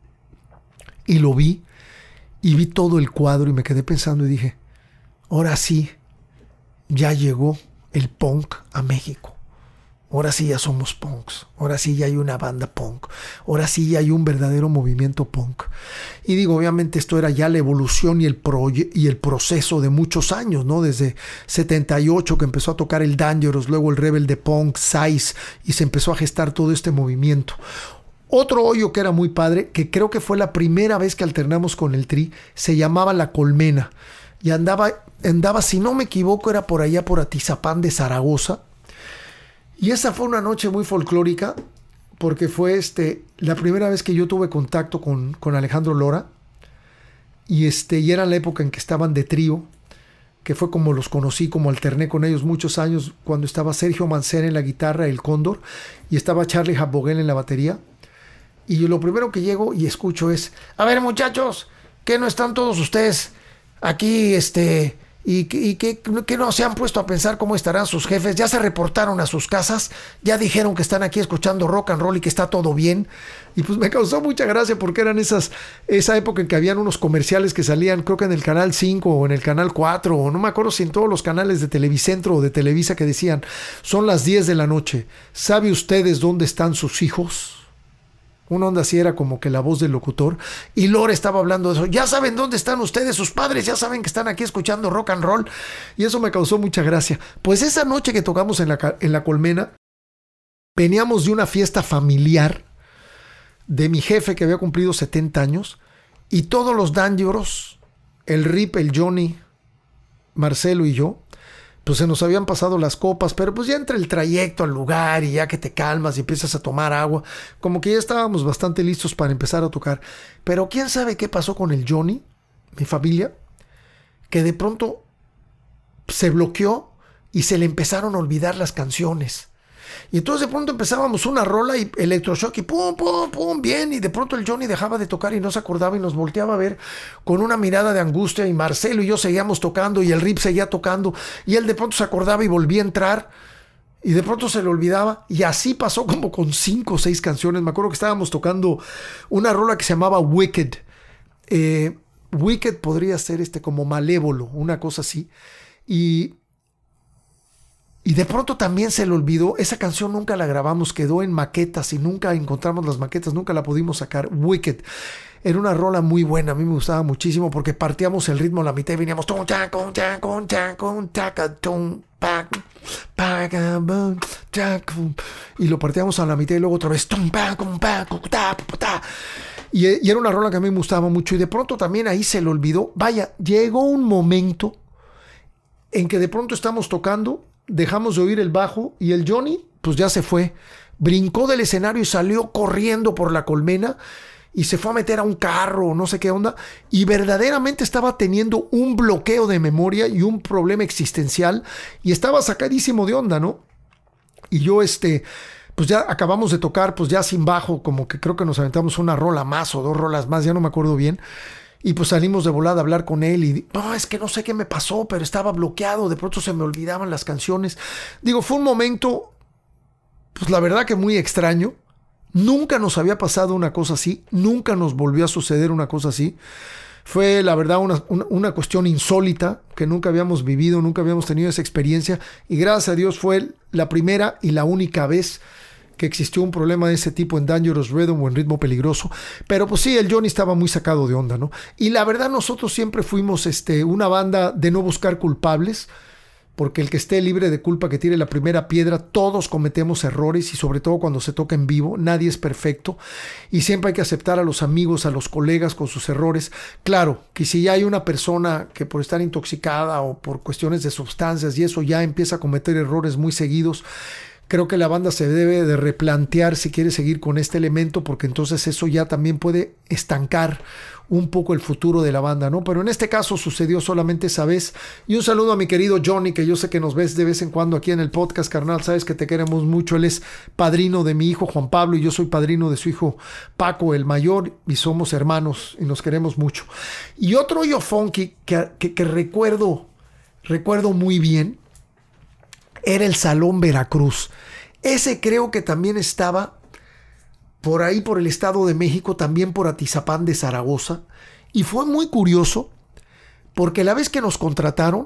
y lo vi, y vi todo el cuadro y me quedé pensando y dije, ahora sí, ya llegó el punk a México. Ahora sí ya somos punks, ahora sí ya hay una banda punk, ahora sí ya hay un verdadero movimiento punk. Y digo, obviamente esto era ya la evolución y el, proye- y el proceso de muchos años, ¿no? Desde setenta y ocho que empezó a tocar el Dangerous, luego el Rebelde Punk, Size, y se empezó a gestar todo este movimiento. Otro hoyo que era muy padre, que creo que fue la primera vez que alternamos con el Tri, se llamaba La Colmena, y andaba, andaba, si no me equivoco, era por allá por Atizapán de Zaragoza. Y esa fue una noche muy folclórica porque fue este, la primera vez que yo tuve contacto con, con Alejandro Lora, y, este, y era la época en que estaban de trío, que fue como los conocí, como alterné con ellos muchos años, cuando estaba Sergio Mancera en la guitarra, el Cóndor, y estaba Charlie Habogel en la batería. Y yo lo primero que llego y escucho es: a ver, muchachos, ¿qué no están todos ustedes aquí, este, y, y que, que no se han puesto a pensar cómo estarán sus jefes? Ya se reportaron a sus casas, ya dijeron que están aquí escuchando rock and roll y que está todo bien. Y pues me causó mucha gracia, porque eran esas, esa época en que habían unos comerciales que salían, creo que en el canal cinco o en el canal cuatro, o no me acuerdo si en todos los canales de Televicentro o de Televisa, que decían: son las diez de la noche, ¿sabe ustedes dónde están sus hijos? Una onda así era como que la voz del locutor, y Lora estaba hablando de eso. Ya saben dónde están ustedes, sus padres ya saben que están aquí escuchando rock and roll, y eso me causó mucha gracia. Pues esa noche que tocamos en la, en la Colmena, veníamos de una fiesta familiar de mi jefe que había cumplido setenta años, y todos los Dangerous, el Rip, el Johnny, Marcelo y yo, pues se nos habían pasado las copas, pero pues ya entre el trayecto al lugar y ya que te calmas y empiezas a tomar agua, como que ya estábamos bastante listos para empezar a tocar. Pero quién sabe qué pasó con el Johnny, mi familia, que de pronto se bloqueó y se le empezaron a olvidar las canciones. Y entonces de pronto empezábamos una rola y electroshock y pum, pum, pum, bien, y de pronto el Johnny dejaba de tocar y no se acordaba y nos volteaba a ver con una mirada de angustia, y Marcelo y yo seguíamos tocando y el Rip seguía tocando, y él de pronto se acordaba y volvía a entrar y de pronto se le olvidaba, y así pasó como con cinco o seis canciones. Me acuerdo que estábamos tocando una rola que se llamaba Wicked. eh, Wicked podría ser este como malévolo, una cosa así, y Y de pronto también se le olvidó. Esa canción nunca la grabamos, quedó en maquetas y nunca encontramos las maquetas, nunca la pudimos sacar. Wicked era una rola muy buena, a mí me gustaba muchísimo, porque partíamos el ritmo a la mitad y veníamos y lo partíamos a la mitad y luego otra vez, y, y era una rola que a mí me gustaba mucho, y de pronto también ahí se le olvidó. Vaya, llegó un momento en que de pronto estamos tocando, dejamos de oír el bajo y el Johnny pues ya se fue, brincó del escenario y salió corriendo por la Colmena y se fue a meter a un carro o no sé qué onda, y verdaderamente estaba teniendo un bloqueo de memoria y un problema existencial, y estaba sacadísimo de onda, ¿no? Y yo este pues ya acabamos de tocar pues ya sin bajo, como que creo que nos aventamos una rola más o dos rolas más, ya no me acuerdo bien. Y pues salimos de volada a hablar con él y no, es que no sé qué me pasó, pero estaba bloqueado, de pronto se me olvidaban las canciones. Digo, fue un momento, pues la verdad que muy extraño. Nunca nos había pasado una cosa así, nunca nos volvió a suceder una cosa así. Fue la verdad una, una, una cuestión insólita que nunca habíamos vivido, nunca habíamos tenido esa experiencia, y gracias a Dios fue la primera y la única vez que existió un problema de ese tipo en Dangerous Rhythm o en Ritmo Peligroso. Pero pues sí, el Johnny estaba muy sacado de onda, ¿no? Y la verdad nosotros siempre fuimos este, una banda de no buscar culpables, porque el que esté libre de culpa que tire la primera piedra. Todos cometemos errores, y sobre todo cuando se toca en vivo, nadie es perfecto, y siempre hay que aceptar a los amigos, a los colegas con sus errores. Claro, que si ya hay una persona que por estar intoxicada o por cuestiones de sustancias y eso ya empieza a cometer errores muy seguidos, creo que la banda se debe de replantear si quiere seguir con este elemento, porque entonces eso ya también puede estancar un poco el futuro de la banda, ¿no? Pero en este caso sucedió solamente esa vez. Y un saludo a mi querido Johnny, que yo sé que nos ves de vez en cuando aquí en el podcast, carnal. Sabes que te queremos mucho. Él es padrino de mi hijo Juan Pablo y yo soy padrino de su hijo Paco, el mayor, y somos hermanos y nos queremos mucho. Y otro yo funky que, que, que recuerdo, recuerdo muy bien era el Salón Veracruz. Ese creo que también estaba por ahí por el Estado de México, también por Atizapán de Zaragoza, y fue muy curioso porque la vez que nos contrataron,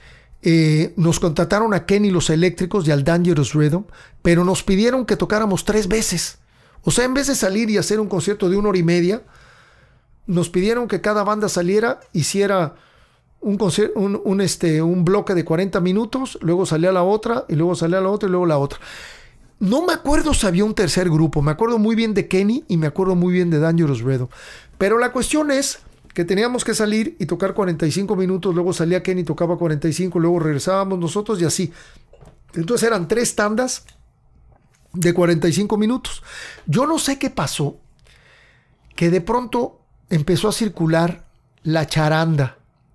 eh, nos contrataron a Kenny Los Eléctricos y al Dangerous Rhythm, pero nos pidieron que tocáramos tres veces. O sea, en vez de salir y hacer un concierto de una hora y media, nos pidieron que cada banda saliera, hiciera un, concierto, un, un, este, un bloque de cuarenta minutos, luego salía la otra, y luego salía la otra, y luego la otra. No me acuerdo si había un tercer grupo. Me acuerdo muy bien de Kenny y me acuerdo muy bien de Dangerous Rhythm. Pero la cuestión es que teníamos que salir y tocar cuarenta y cinco minutos, luego salía Kenny, tocaba cuarenta y cinco, luego regresábamos nosotros y así. Entonces eran tres tandas de cuarenta y cinco minutos. Yo no sé qué pasó, que de pronto empezó a circular la charanda.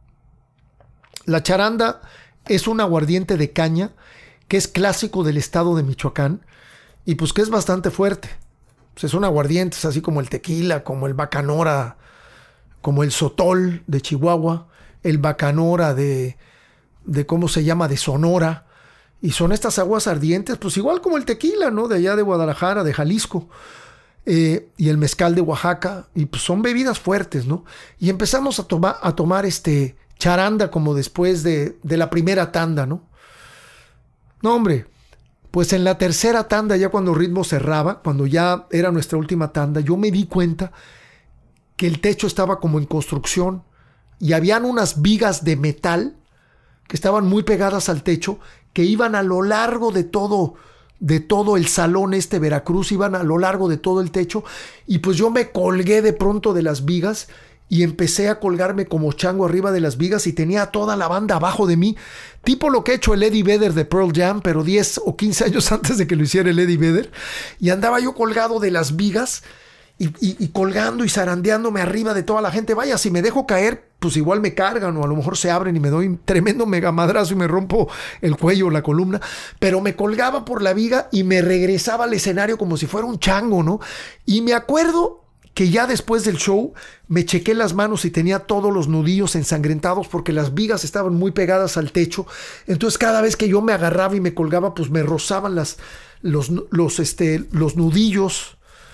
La charanda es un aguardiente de caña que es clásico del estado de Michoacán y pues que es bastante fuerte. Pues es un aguardiente, es así como el tequila, como el bacanora, como el sotol de Chihuahua, el bacanora de, de ¿cómo se llama?, de Sonora. Y son estas aguas ardientes, pues igual como el tequila, ¿no?, de allá de Guadalajara, de Jalisco. Eh, y el mezcal de Oaxaca, y pues son bebidas fuertes, ¿no? Y empezamos a, toma, a tomar este charanda como después de, de la primera tanda, ¿no? No, hombre, pues en la tercera tanda, ya cuando Ritmo cerraba, cuando ya era nuestra última tanda, yo me di cuenta que el techo estaba como en construcción y habían unas vigas de metal que estaban muy pegadas al techo, que iban a lo largo de todo, de todo el salón este Veracruz, iban a lo largo de todo el techo, y pues yo me colgué de pronto de las vigas y empecé a colgarme como chango arriba de las vigas y tenía a toda la banda abajo de mí, tipo lo que ha hecho el Eddie Vedder de Pearl Jam, pero diez o quince años antes de que lo hiciera el Eddie Vedder, y andaba yo colgado de las vigas y, y, y colgando y zarandeándome arriba de toda la gente. Vaya, si me dejo caer, pues igual me cargan o a lo mejor se abren y me doy un tremendo mega madrazo y me rompo el cuello o la columna, pero me colgaba por la viga y me regresaba al escenario como si fuera un chango, ¿no? Y me acuerdo que ya después del show me chequé las manos y tenía todos los nudillos ensangrentados porque las vigas estaban muy pegadas al techo. Entonces cada vez que yo me agarraba y me colgaba, pues me rozaban las, los, los, este, los nudillos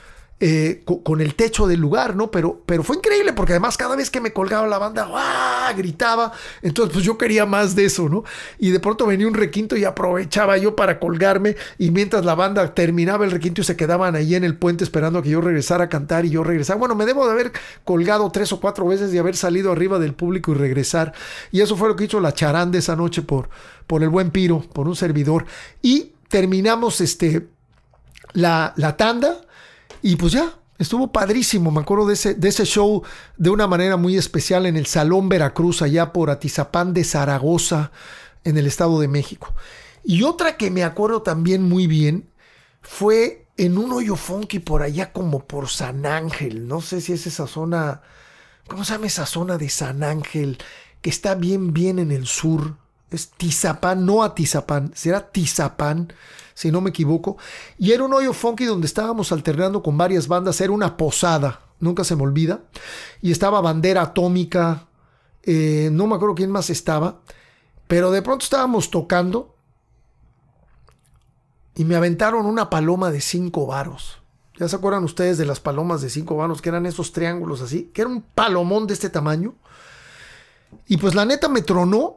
eh, con, con el techo del lugar, ¿no? Pero, pero fue increíble porque además cada vez que me colgaba la banda, ¡ah!, gritaba. Entonces pues yo quería más de eso, ¿no? Y de pronto venía un requinto y aprovechaba yo para colgarme, y mientras la banda terminaba el requinto y se quedaban ahí en el puente esperando a que yo regresara a cantar y yo regresaba. Bueno, me debo de haber colgado tres o cuatro veces y haber salido arriba del público y regresar. Y eso fue lo que hizo la charanda esa noche por, por el buen Piro, por un servidor. Y terminamos este, la, la tanda. Y pues ya, estuvo padrísimo. Me acuerdo de ese, de ese show de una manera muy especial en el Salón Veracruz, allá por Atizapán de Zaragoza, en el Estado de México. Y otra que me acuerdo también muy bien fue en un hoyo funky por allá como por San Ángel. No sé si es esa zona, ¿cómo se llama esa zona de San Ángel? Que está bien, bien en el sur. Es Tizapán, no Atizapán, será Tizapán, si no me equivoco. Y era un hoyo funky donde estábamos alternando con varias bandas. Era una posada, nunca se me olvida. Y estaba Bandera Atómica, eh, no me acuerdo quién más estaba. Pero de pronto estábamos tocando y me aventaron una paloma de cinco varos. ¿Ya se acuerdan ustedes de las palomas de cinco varos? Que eran esos triángulos así, que era un palomón de este tamaño. Y pues la neta me tronó.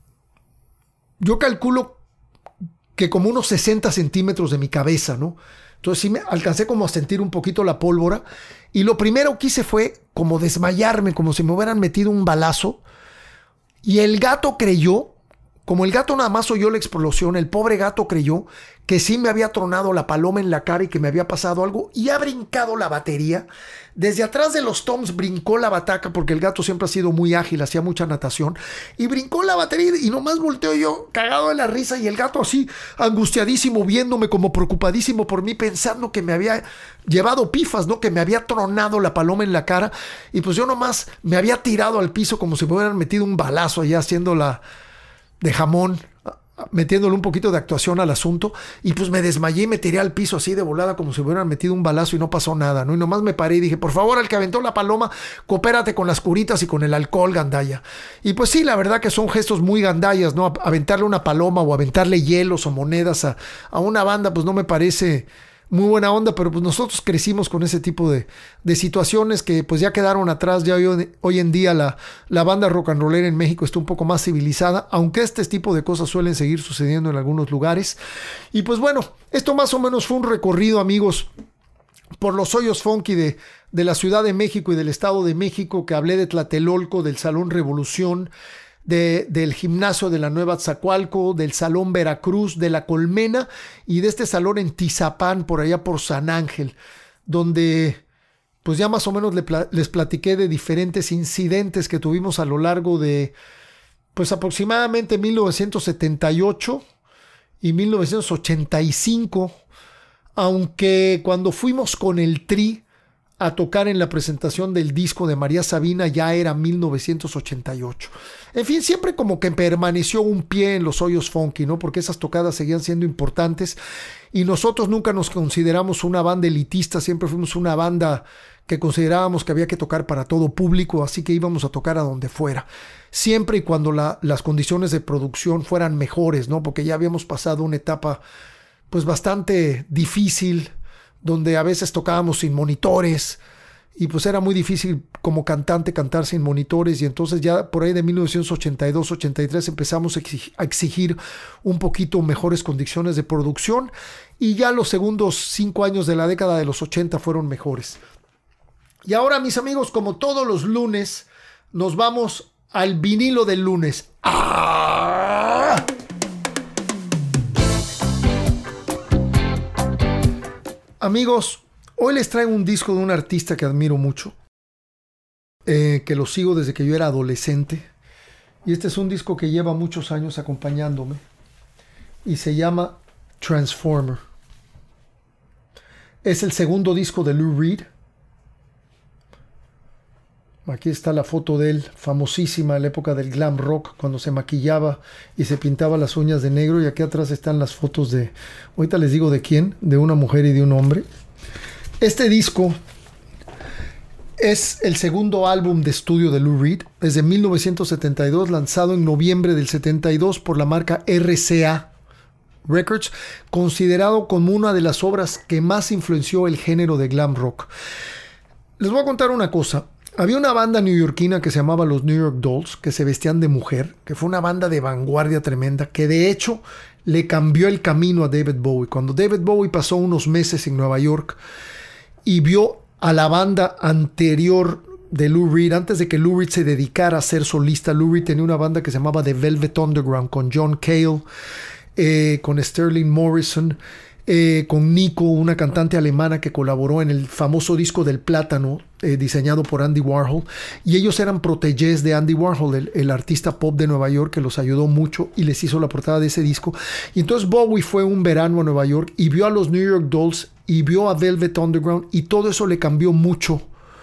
Yo calculo que como unos sesenta centímetros de mi cabeza, ¿no? Entonces sí me alcancé como a sentir un poquito la pólvora. Y lo primero que hice fue como desmayarme, como si me hubieran metido un balazo. Y el gato creyó, como el gato nada más oyó la explosión, el pobre gato creyó que sí me había tronado la paloma en la cara y que me había pasado algo, y ha brincado la batería. Desde atrás de los toms brincó la bataca, porque el gato siempre ha sido muy ágil, hacía mucha natación, y brincó la batería y nomás volteo yo cagado de la risa, y el gato así angustiadísimo, viéndome como preocupadísimo por mí, pensando que me había llevado pifas, ¿no? Que me había tronado la paloma en la cara, y pues yo nomás me había tirado al piso como si me hubieran metido un balazo allá haciéndola de jamón, metiéndole un poquito de actuación al asunto, y pues me desmayé y me tiré al piso así de volada como si me hubieran metido un balazo y no pasó nada, ¿no? Y nomás me paré y dije, por favor, al que aventó la paloma, coopérate con las curitas y con el alcohol, gandalla. Y pues sí, la verdad que son gestos muy gandallas, ¿no? Aventarle una paloma o aventarle hielos o monedas a, a una banda, pues no me parece muy buena onda, pero pues nosotros crecimos con ese tipo de, de situaciones que pues ya quedaron atrás. Ya hoy, hoy en día la, la banda rock and rollera en México está un poco más civilizada, aunque este tipo de cosas suelen seguir sucediendo en algunos lugares. Y pues bueno, esto más o menos fue un recorrido, amigos, por los hoyos funky de, de la Ciudad de México y del Estado de México, que hablé de Tlatelolco, del Salón Revolución, De, del gimnasio de la Nueva Tzacualco, del Salón Veracruz, de la Colmena y de este salón en Tizapán, por allá por San Ángel, donde pues ya más o menos le, les platiqué de diferentes incidentes que tuvimos a lo largo de pues aproximadamente mil novecientos setenta y ocho y mil novecientos ochenta y cinco, aunque cuando fuimos con el Tri a tocar en la presentación del disco de María Sabina ya era mil novecientos ochenta y ocho. En fin, siempre como que permaneció un pie en los hoyos funky, ¿no? Porque esas tocadas seguían siendo importantes y nosotros nunca nos consideramos una banda elitista, siempre fuimos una banda que considerábamos que había que tocar para todo público, así que íbamos a tocar a donde fuera. Siempre y cuando la, las condiciones de producción fueran mejores, ¿no? Porque ya habíamos pasado una etapa pues bastante difícil, donde a veces tocábamos sin monitores y pues era muy difícil como cantante cantar sin monitores, y entonces ya por ahí de mil novecientos ochenta y dos ochenta y tres empezamos a exigir, a exigir un poquito mejores condiciones de producción, y ya los segundos cinco años de la década de los ochenta fueron mejores. Y ahora, mis amigos, como todos los lunes, nos vamos al vinilo del lunes. ¡Ah! Amigos, hoy les traigo un disco de un artista que admiro mucho, eh, que lo sigo desde que yo era adolescente, y este es un disco que lleva muchos años acompañándome y se llama Transformer. Es el segundo disco de Lou Reed. Aquí está la foto de él, famosísima en la época del glam rock, cuando se maquillaba y se pintaba las uñas de negro. Y aquí atrás están las fotos de, ahorita les digo de quién, de una mujer y de un hombre. Este disco es el segundo álbum de estudio de Lou Reed, es de mil novecientos setenta y dos, lanzado en noviembre del setenta y dos por la marca R C A Records, considerado como una de las obras que más influenció el género de glam rock. Les voy a contar una cosa. Había una banda neoyorquina que se llamaba los New York Dolls, que se vestían de mujer, que fue una banda de vanguardia tremenda, que de hecho le cambió el camino a David Bowie. Cuando David Bowie pasó unos meses en Nueva York y vio a la banda anterior de Lou Reed, antes de que Lou Reed se dedicara a ser solista, Lou Reed tenía una banda que se llamaba The Velvet Underground, con John Cale, eh, con Sterling Morrison, Eh, con Nico, una cantante alemana que colaboró en el famoso disco del Plátano, eh, diseñado por Andy Warhol, y ellos eran protégés de Andy Warhol, el, el artista pop de Nueva York, que los ayudó mucho y les hizo la portada de ese disco. Y entonces Bowie fue un verano a Nueva York y vio a los New York Dolls y vio a Velvet Underground, y todo eso le cambió mucho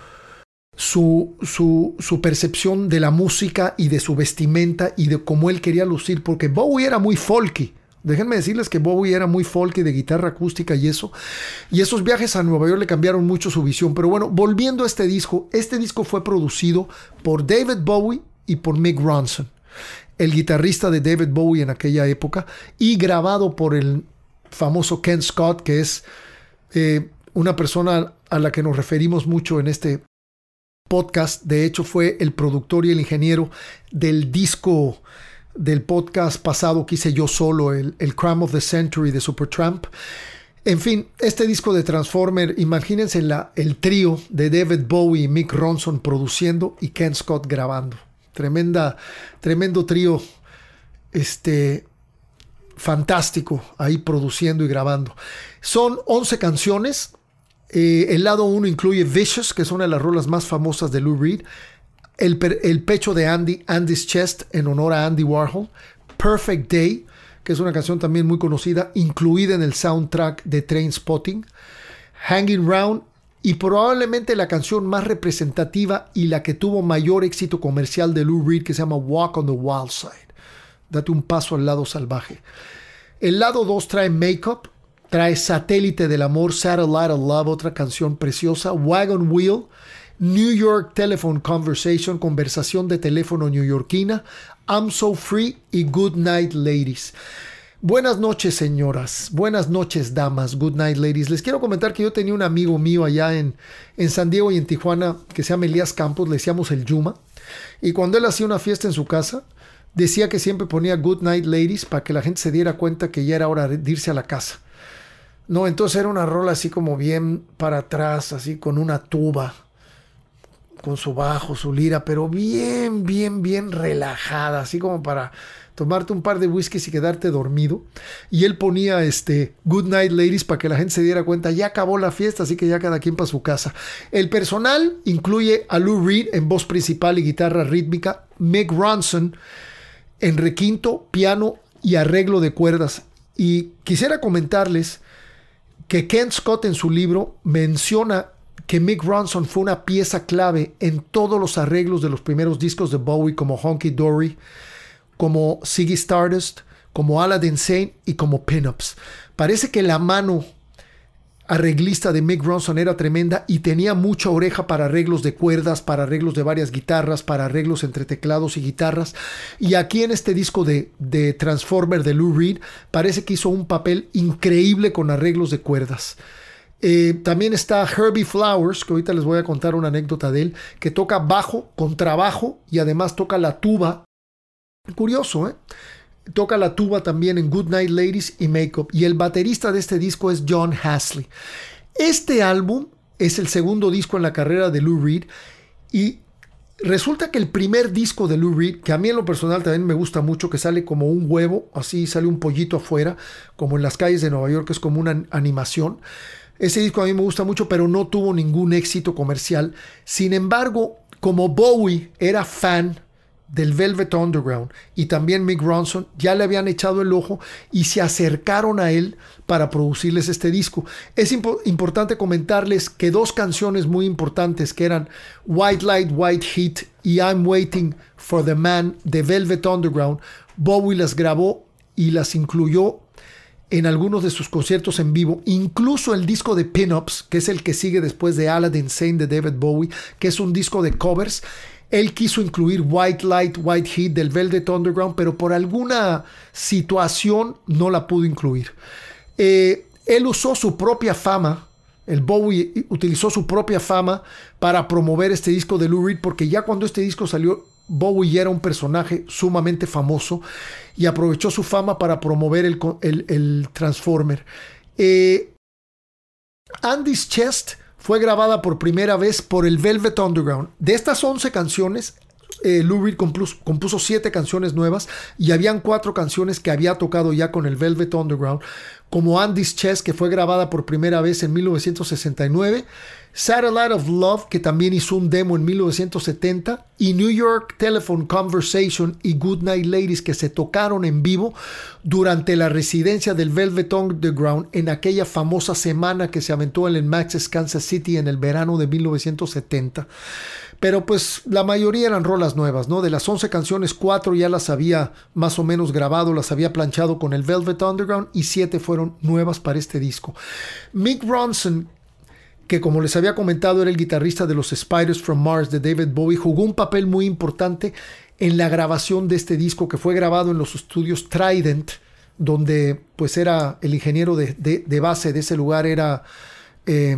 su, su, su percepción de la música y de su vestimenta y de cómo él quería lucir, porque Bowie era muy folky. Déjenme decirles que Bowie era muy folk y de guitarra acústica y eso. Y esos viajes a Nueva York le cambiaron mucho su visión. Pero bueno, volviendo a este disco. Este disco fue producido por David Bowie y por Mick Ronson, el guitarrista de David Bowie en aquella época, y grabado por el famoso Ken Scott, que es eh, una persona a la que nos referimos mucho en este podcast. De hecho, fue el productor y el ingeniero del disco del podcast pasado que hice yo solo, el, el Crime of the Century de Supertramp. En fin, este disco de Transformer, imagínense la, el trío de David Bowie y Mick Ronson produciendo y Ken Scott grabando. Tremenda, tremendo trío, este, fantástico, ahí produciendo y grabando. Son once canciones. Eh, el lado uno incluye Vicious, que es una de las rolas más famosas de Lou Reed. El, el pecho de Andy, Andy's Chest, en honor a Andy Warhol. Perfect Day, que es una canción también muy conocida, incluida en el soundtrack de Trainspotting. Hanging Round, y probablemente la canción más representativa y la que tuvo mayor éxito comercial de Lou Reed, que se llama Walk on the Wild Side. Date un paso al lado salvaje. El lado dos trae Makeup, trae Satélite del Amor, Satellite of Love, otra canción preciosa. Wagon Wheel, New York Telephone Conversation, conversación de teléfono neoyorquina, I'm So Free y Good Night Ladies. Buenas noches, señoras. Buenas noches, damas. Good night, ladies. Les quiero comentar que yo tenía un amigo mío allá en, en San Diego y en Tijuana que se llama Elías Campos, le decíamos el Yuma, y cuando él hacía una fiesta en su casa, decía que siempre ponía Good Night Ladies para que la gente se diera cuenta que ya era hora de irse a la casa. No, entonces era una rola así como bien para atrás, así con una tuba, con su bajo, su lira, pero bien, bien, bien relajada, así como para tomarte un par de whiskies y quedarte dormido. Y él ponía este Good Night Ladies para que la gente se diera cuenta, ya acabó la fiesta, así que ya cada quien para su casa. El personal incluye a Lou Reed en voz principal y guitarra rítmica, Mick Ronson en requinto, piano y arreglo de cuerdas. Y quisiera comentarles que Ken Scott en su libro menciona que Mick Ronson fue una pieza clave en todos los arreglos de los primeros discos de Bowie, como Honky Dory, como Ziggy Stardust, como Aladdin Sane y como Pin-Ups. Parece que la mano arreglista de Mick Ronson era tremenda y tenía mucha oreja para arreglos de cuerdas, para arreglos de varias guitarras, para arreglos entre teclados y guitarras. Y aquí en este disco de, de Transformer de Lou Reed parece que hizo un papel increíble con arreglos de cuerdas. Eh, también está Herbie Flowers, que ahorita les voy a contar una anécdota de él, que toca bajo, contrabajo y además toca la tuba. Curioso, ¿eh? Toca la tuba también en Good Night Ladies y Makeup. Y el baterista de este disco es John Hasley. Este álbum es el segundo disco en la carrera de Lou Reed. Y resulta que el primer disco de Lou Reed, que a mí en lo personal también me gusta mucho, que sale como un huevo, así sale un pollito afuera, como en las calles de Nueva York, que es como una animación. Ese disco a mí me gusta mucho, pero no tuvo ningún éxito comercial. Sin embargo, como Bowie era fan del Velvet Underground y también Mick Ronson, ya le habían echado el ojo y se acercaron a él para producirles este disco. Es impo- importante comentarles que dos canciones muy importantes, que eran White Light, White Heat y I'm Waiting for the Man de Velvet Underground, Bowie las grabó y las incluyó en algunos de sus conciertos en vivo. Incluso el disco de Pin-Ups, que es el que sigue después de Aladdin Sane de David Bowie, que es un disco de covers. Él quiso incluir White Light, White Heat del Velvet Underground, pero por alguna situación no la pudo incluir. Eh, él usó su propia fama, el Bowie utilizó su propia fama para promover este disco de Lou Reed, porque ya cuando este disco salió, Bowie ya era un personaje sumamente famoso y aprovechó su fama para promover el, el, el Transformer. Eh, Andy's Chest fue grabada por primera vez por el Velvet Underground. De estas once canciones, eh, Lou Reed compuso, compuso siete canciones nuevas y habían cuatro canciones que había tocado ya con el Velvet Underground, como Andy's Chest, que fue grabada por primera vez en mil novecientos sesenta y nueve, Satellite of Love, que también hizo un demo en mil novecientos setenta, y New York Telephone Conversation y Good Night Ladies, que se tocaron en vivo durante la residencia del Velvet Underground en aquella famosa semana que se aventó en el Max's Kansas City en el verano de mil novecientos setenta. Pero pues la mayoría eran rolas nuevas, ¿no? De las once canciones, cuatro ya las había más o menos grabado, las había planchado con el Velvet Underground y siete fueron nuevas para este disco. Mick Ronson, que como les había comentado era el guitarrista de los Spiders from Mars de David Bowie, jugó un papel muy importante en la grabación de este disco, que fue grabado en los estudios Trident, donde pues era el ingeniero de, de, de base de ese lugar era eh,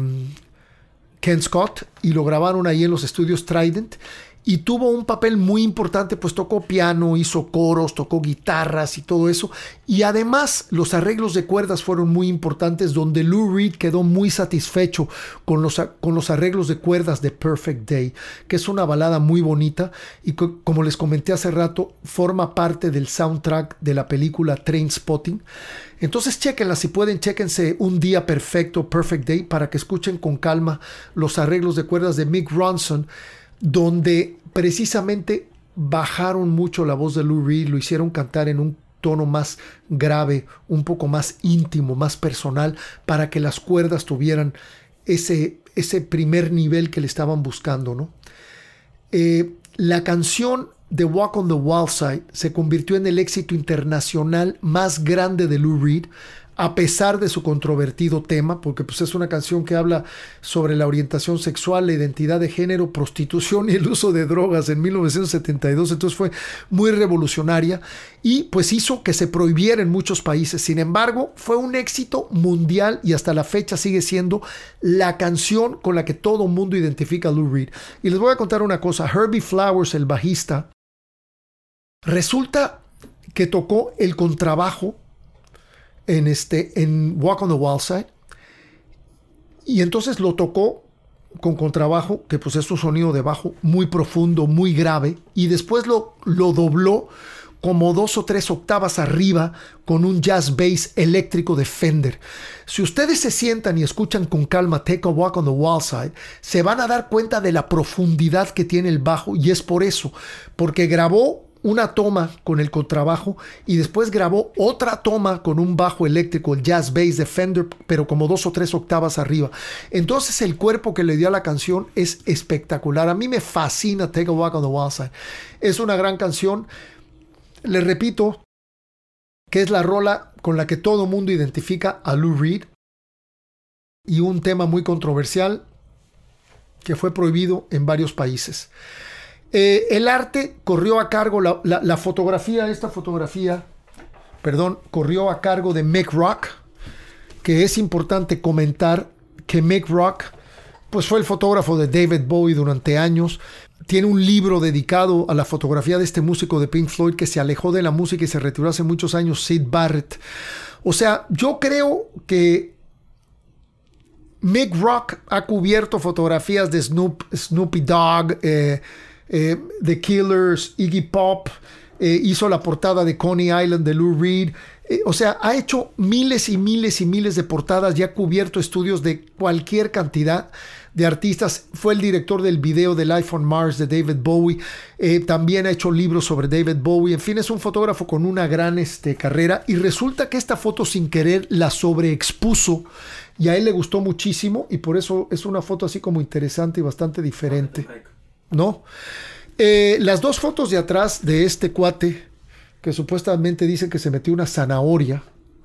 Ken Scott, y lo grabaron ahí en los estudios Trident, y tuvo un papel muy importante, pues tocó piano, hizo coros, tocó guitarras y todo eso, y además los arreglos de cuerdas fueron muy importantes, donde Lou Reed quedó muy satisfecho con los, con los arreglos de cuerdas de Perfect Day, que es una balada muy bonita y que, como les comenté hace rato, forma parte del soundtrack de la película Trainspotting. Entonces chéquenla, si pueden, chéquense Un Día Perfecto, Perfect Day, para que escuchen con calma los arreglos de cuerdas de Mick Ronson, donde precisamente bajaron mucho la voz de Lou Reed, lo hicieron cantar en un tono más grave, un poco más íntimo, más personal, para que las cuerdas tuvieran ese, ese primer nivel que le estaban buscando, ¿no? Eh, la canción The Walk on the Wild Side se convirtió en el éxito internacional más grande de Lou Reed, a pesar de su controvertido tema, porque pues, es una canción que habla sobre la orientación sexual, la identidad de género, prostitución y el uso de drogas en mil novecientos setenta y dos. Entonces fue muy revolucionaria y pues hizo que se prohibiera en muchos países. Sin embargo, fue un éxito mundial y hasta la fecha sigue siendo la canción con la que todo el mundo identifica a Lou Reed. Y les voy a contar una cosa. Herbie Flowers, el bajista, resulta que tocó el contrabajo en, este, en Walk on the Wild Side, y entonces lo tocó con contrabajo, que pues es un sonido de bajo muy profundo, muy grave, y después lo, lo dobló como dos o tres octavas arriba con un jazz bass eléctrico de Fender. Si ustedes se sientan y escuchan con calma Take a Walk on the Wild Side, se van a dar cuenta de la profundidad que tiene el bajo, y es por eso, porque grabó una toma con el contrabajo y después grabó otra toma con un bajo eléctrico, el Jazz Bass de Fender, pero como dos o tres octavas arriba. Entonces el cuerpo que le dio a la canción es espectacular. A mí me fascina Take a Walk on the Wild Side. Es una gran canción. Les repito que es la rola con la que todo mundo identifica a Lou Reed, y un tema muy controversial que fue prohibido en varios países. Eh, el arte corrió a cargo, la, la, la fotografía, esta fotografía, perdón, corrió a cargo de Mick Rock, que es importante comentar que Mick Rock pues fue el fotógrafo de David Bowie durante años. Tiene un libro dedicado a la fotografía de este músico de Pink Floyd que se alejó de la música y se retiró hace muchos años, Syd Barrett. O sea, yo creo que Mick Rock ha cubierto fotografías de Snoop, Snoopy Dogg, eh, eh, The Killers, Iggy Pop, eh, hizo la portada de Coney Island de Lou Reed. Eh, o sea, ha hecho miles y miles y miles de portadas y ha cubierto estudios de cualquier cantidad de artistas. Fue el director del video de Life on Mars de David Bowie. Eh, también ha hecho libros sobre David Bowie. En fin, es un fotógrafo con una gran este, carrera. Y resulta que esta foto sin querer la sobreexpuso y a él le gustó muchísimo, y por eso es una foto así como interesante y bastante diferente, ¿no? Eh, las dos fotos de atrás de este cuate, que supuestamente dice que se metió una zanahoria,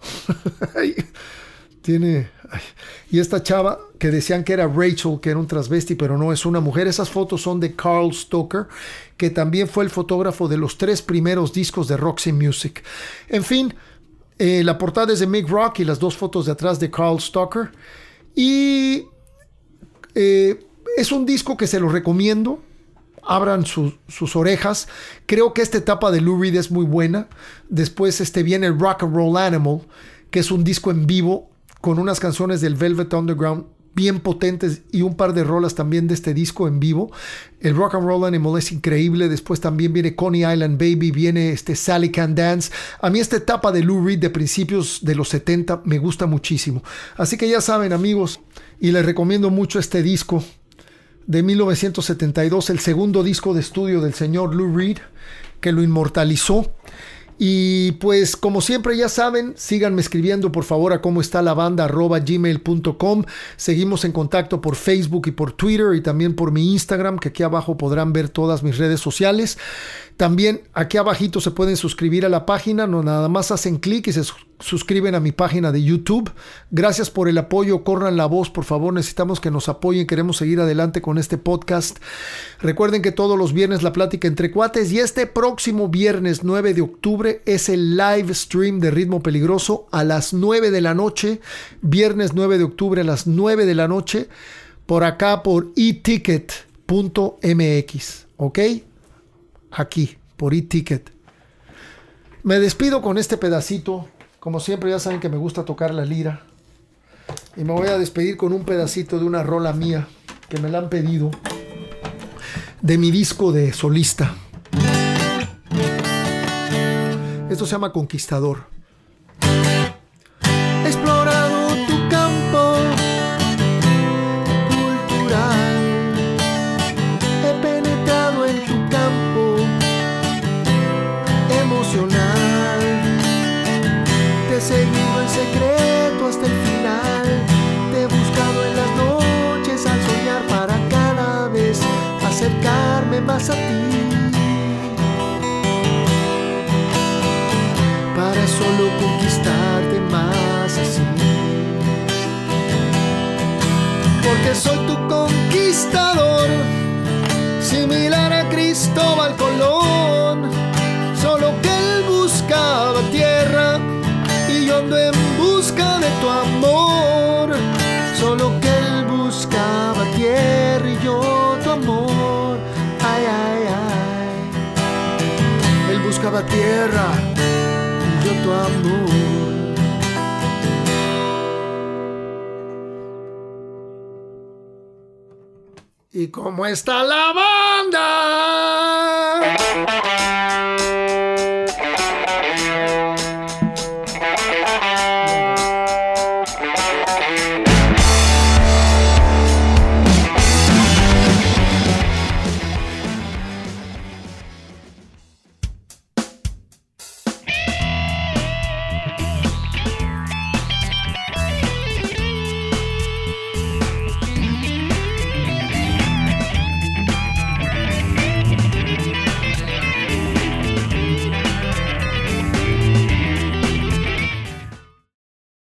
tiene... Ay, y esta chava que decían que era Rachel, que era un transvesti, pero no, es una mujer. Esas fotos son de Carl Stoker, que también fue el fotógrafo de los tres primeros discos de Roxy Music. En fin, Eh, la portada es de Mick Rock y las dos fotos de atrás de Carl Stoker. Y eh, es un disco que se lo recomiendo. Abran su, sus orejas. Creo que esta etapa de Lou Reed es muy buena. Después este, viene el Rock and Roll Animal, que es un disco en vivo con unas canciones del Velvet Underground bien potentes y un par de rolas también de este disco en vivo. El Rock and Roll Animal es increíble. Después también viene Coney Island Baby, viene este Sally Can Dance. A mí esta etapa de Lou Reed de principios de los setenta me gusta muchísimo. Así que ya saben, amigos, y les recomiendo mucho este disco de mil novecientos setenta y dos, el segundo disco de estudio del señor Lou Reed, que lo inmortalizó. Y pues como siempre ya saben, síganme escribiendo por favor a cómo está la banda arroba gmail punto com. Seguimos en contacto por Facebook y por Twitter y también por mi Instagram, que aquí abajo podrán ver todas mis redes sociales. También aquí abajito se pueden suscribir a la página, no nada más hacen clic y se su- suscriben a mi página de YouTube. Gracias por el apoyo, corran la voz, por favor, necesitamos que nos apoyen, queremos seguir adelante con este podcast. Recuerden que todos los viernes la plática entre cuates, y este próximo viernes nueve de octubre es el live stream de Ritmo Peligroso a las nueve de la noche, viernes nueve de octubre a las nueve de la noche, por acá por e ticket punto m x, ¿ok? Aquí, por eTicket. Me despido con este pedacito. Como siempre ya saben que me gusta tocar la lira. Y me voy a despedir con un pedacito de una rola mía que me la han pedido, de mi disco de solista. Esto se llama Conquistador. He explorado tu campo cultural. He penetrado en tu campo emocional. Te he seguido en secreto hasta el final. Te he buscado en las noches al soñar para cada vez acercarme más a ti. Para solo conquistarte más así. Porque soy tu conquistador, similar a Cristóbal Colón. Solo que él buscaba tierra y yo ando en busca de tu amor. Solo que él buscaba tierra y yo tu amor. Ay, ay, ay. Él buscaba tierra y yo tu amor. ¿Y cómo está la banda?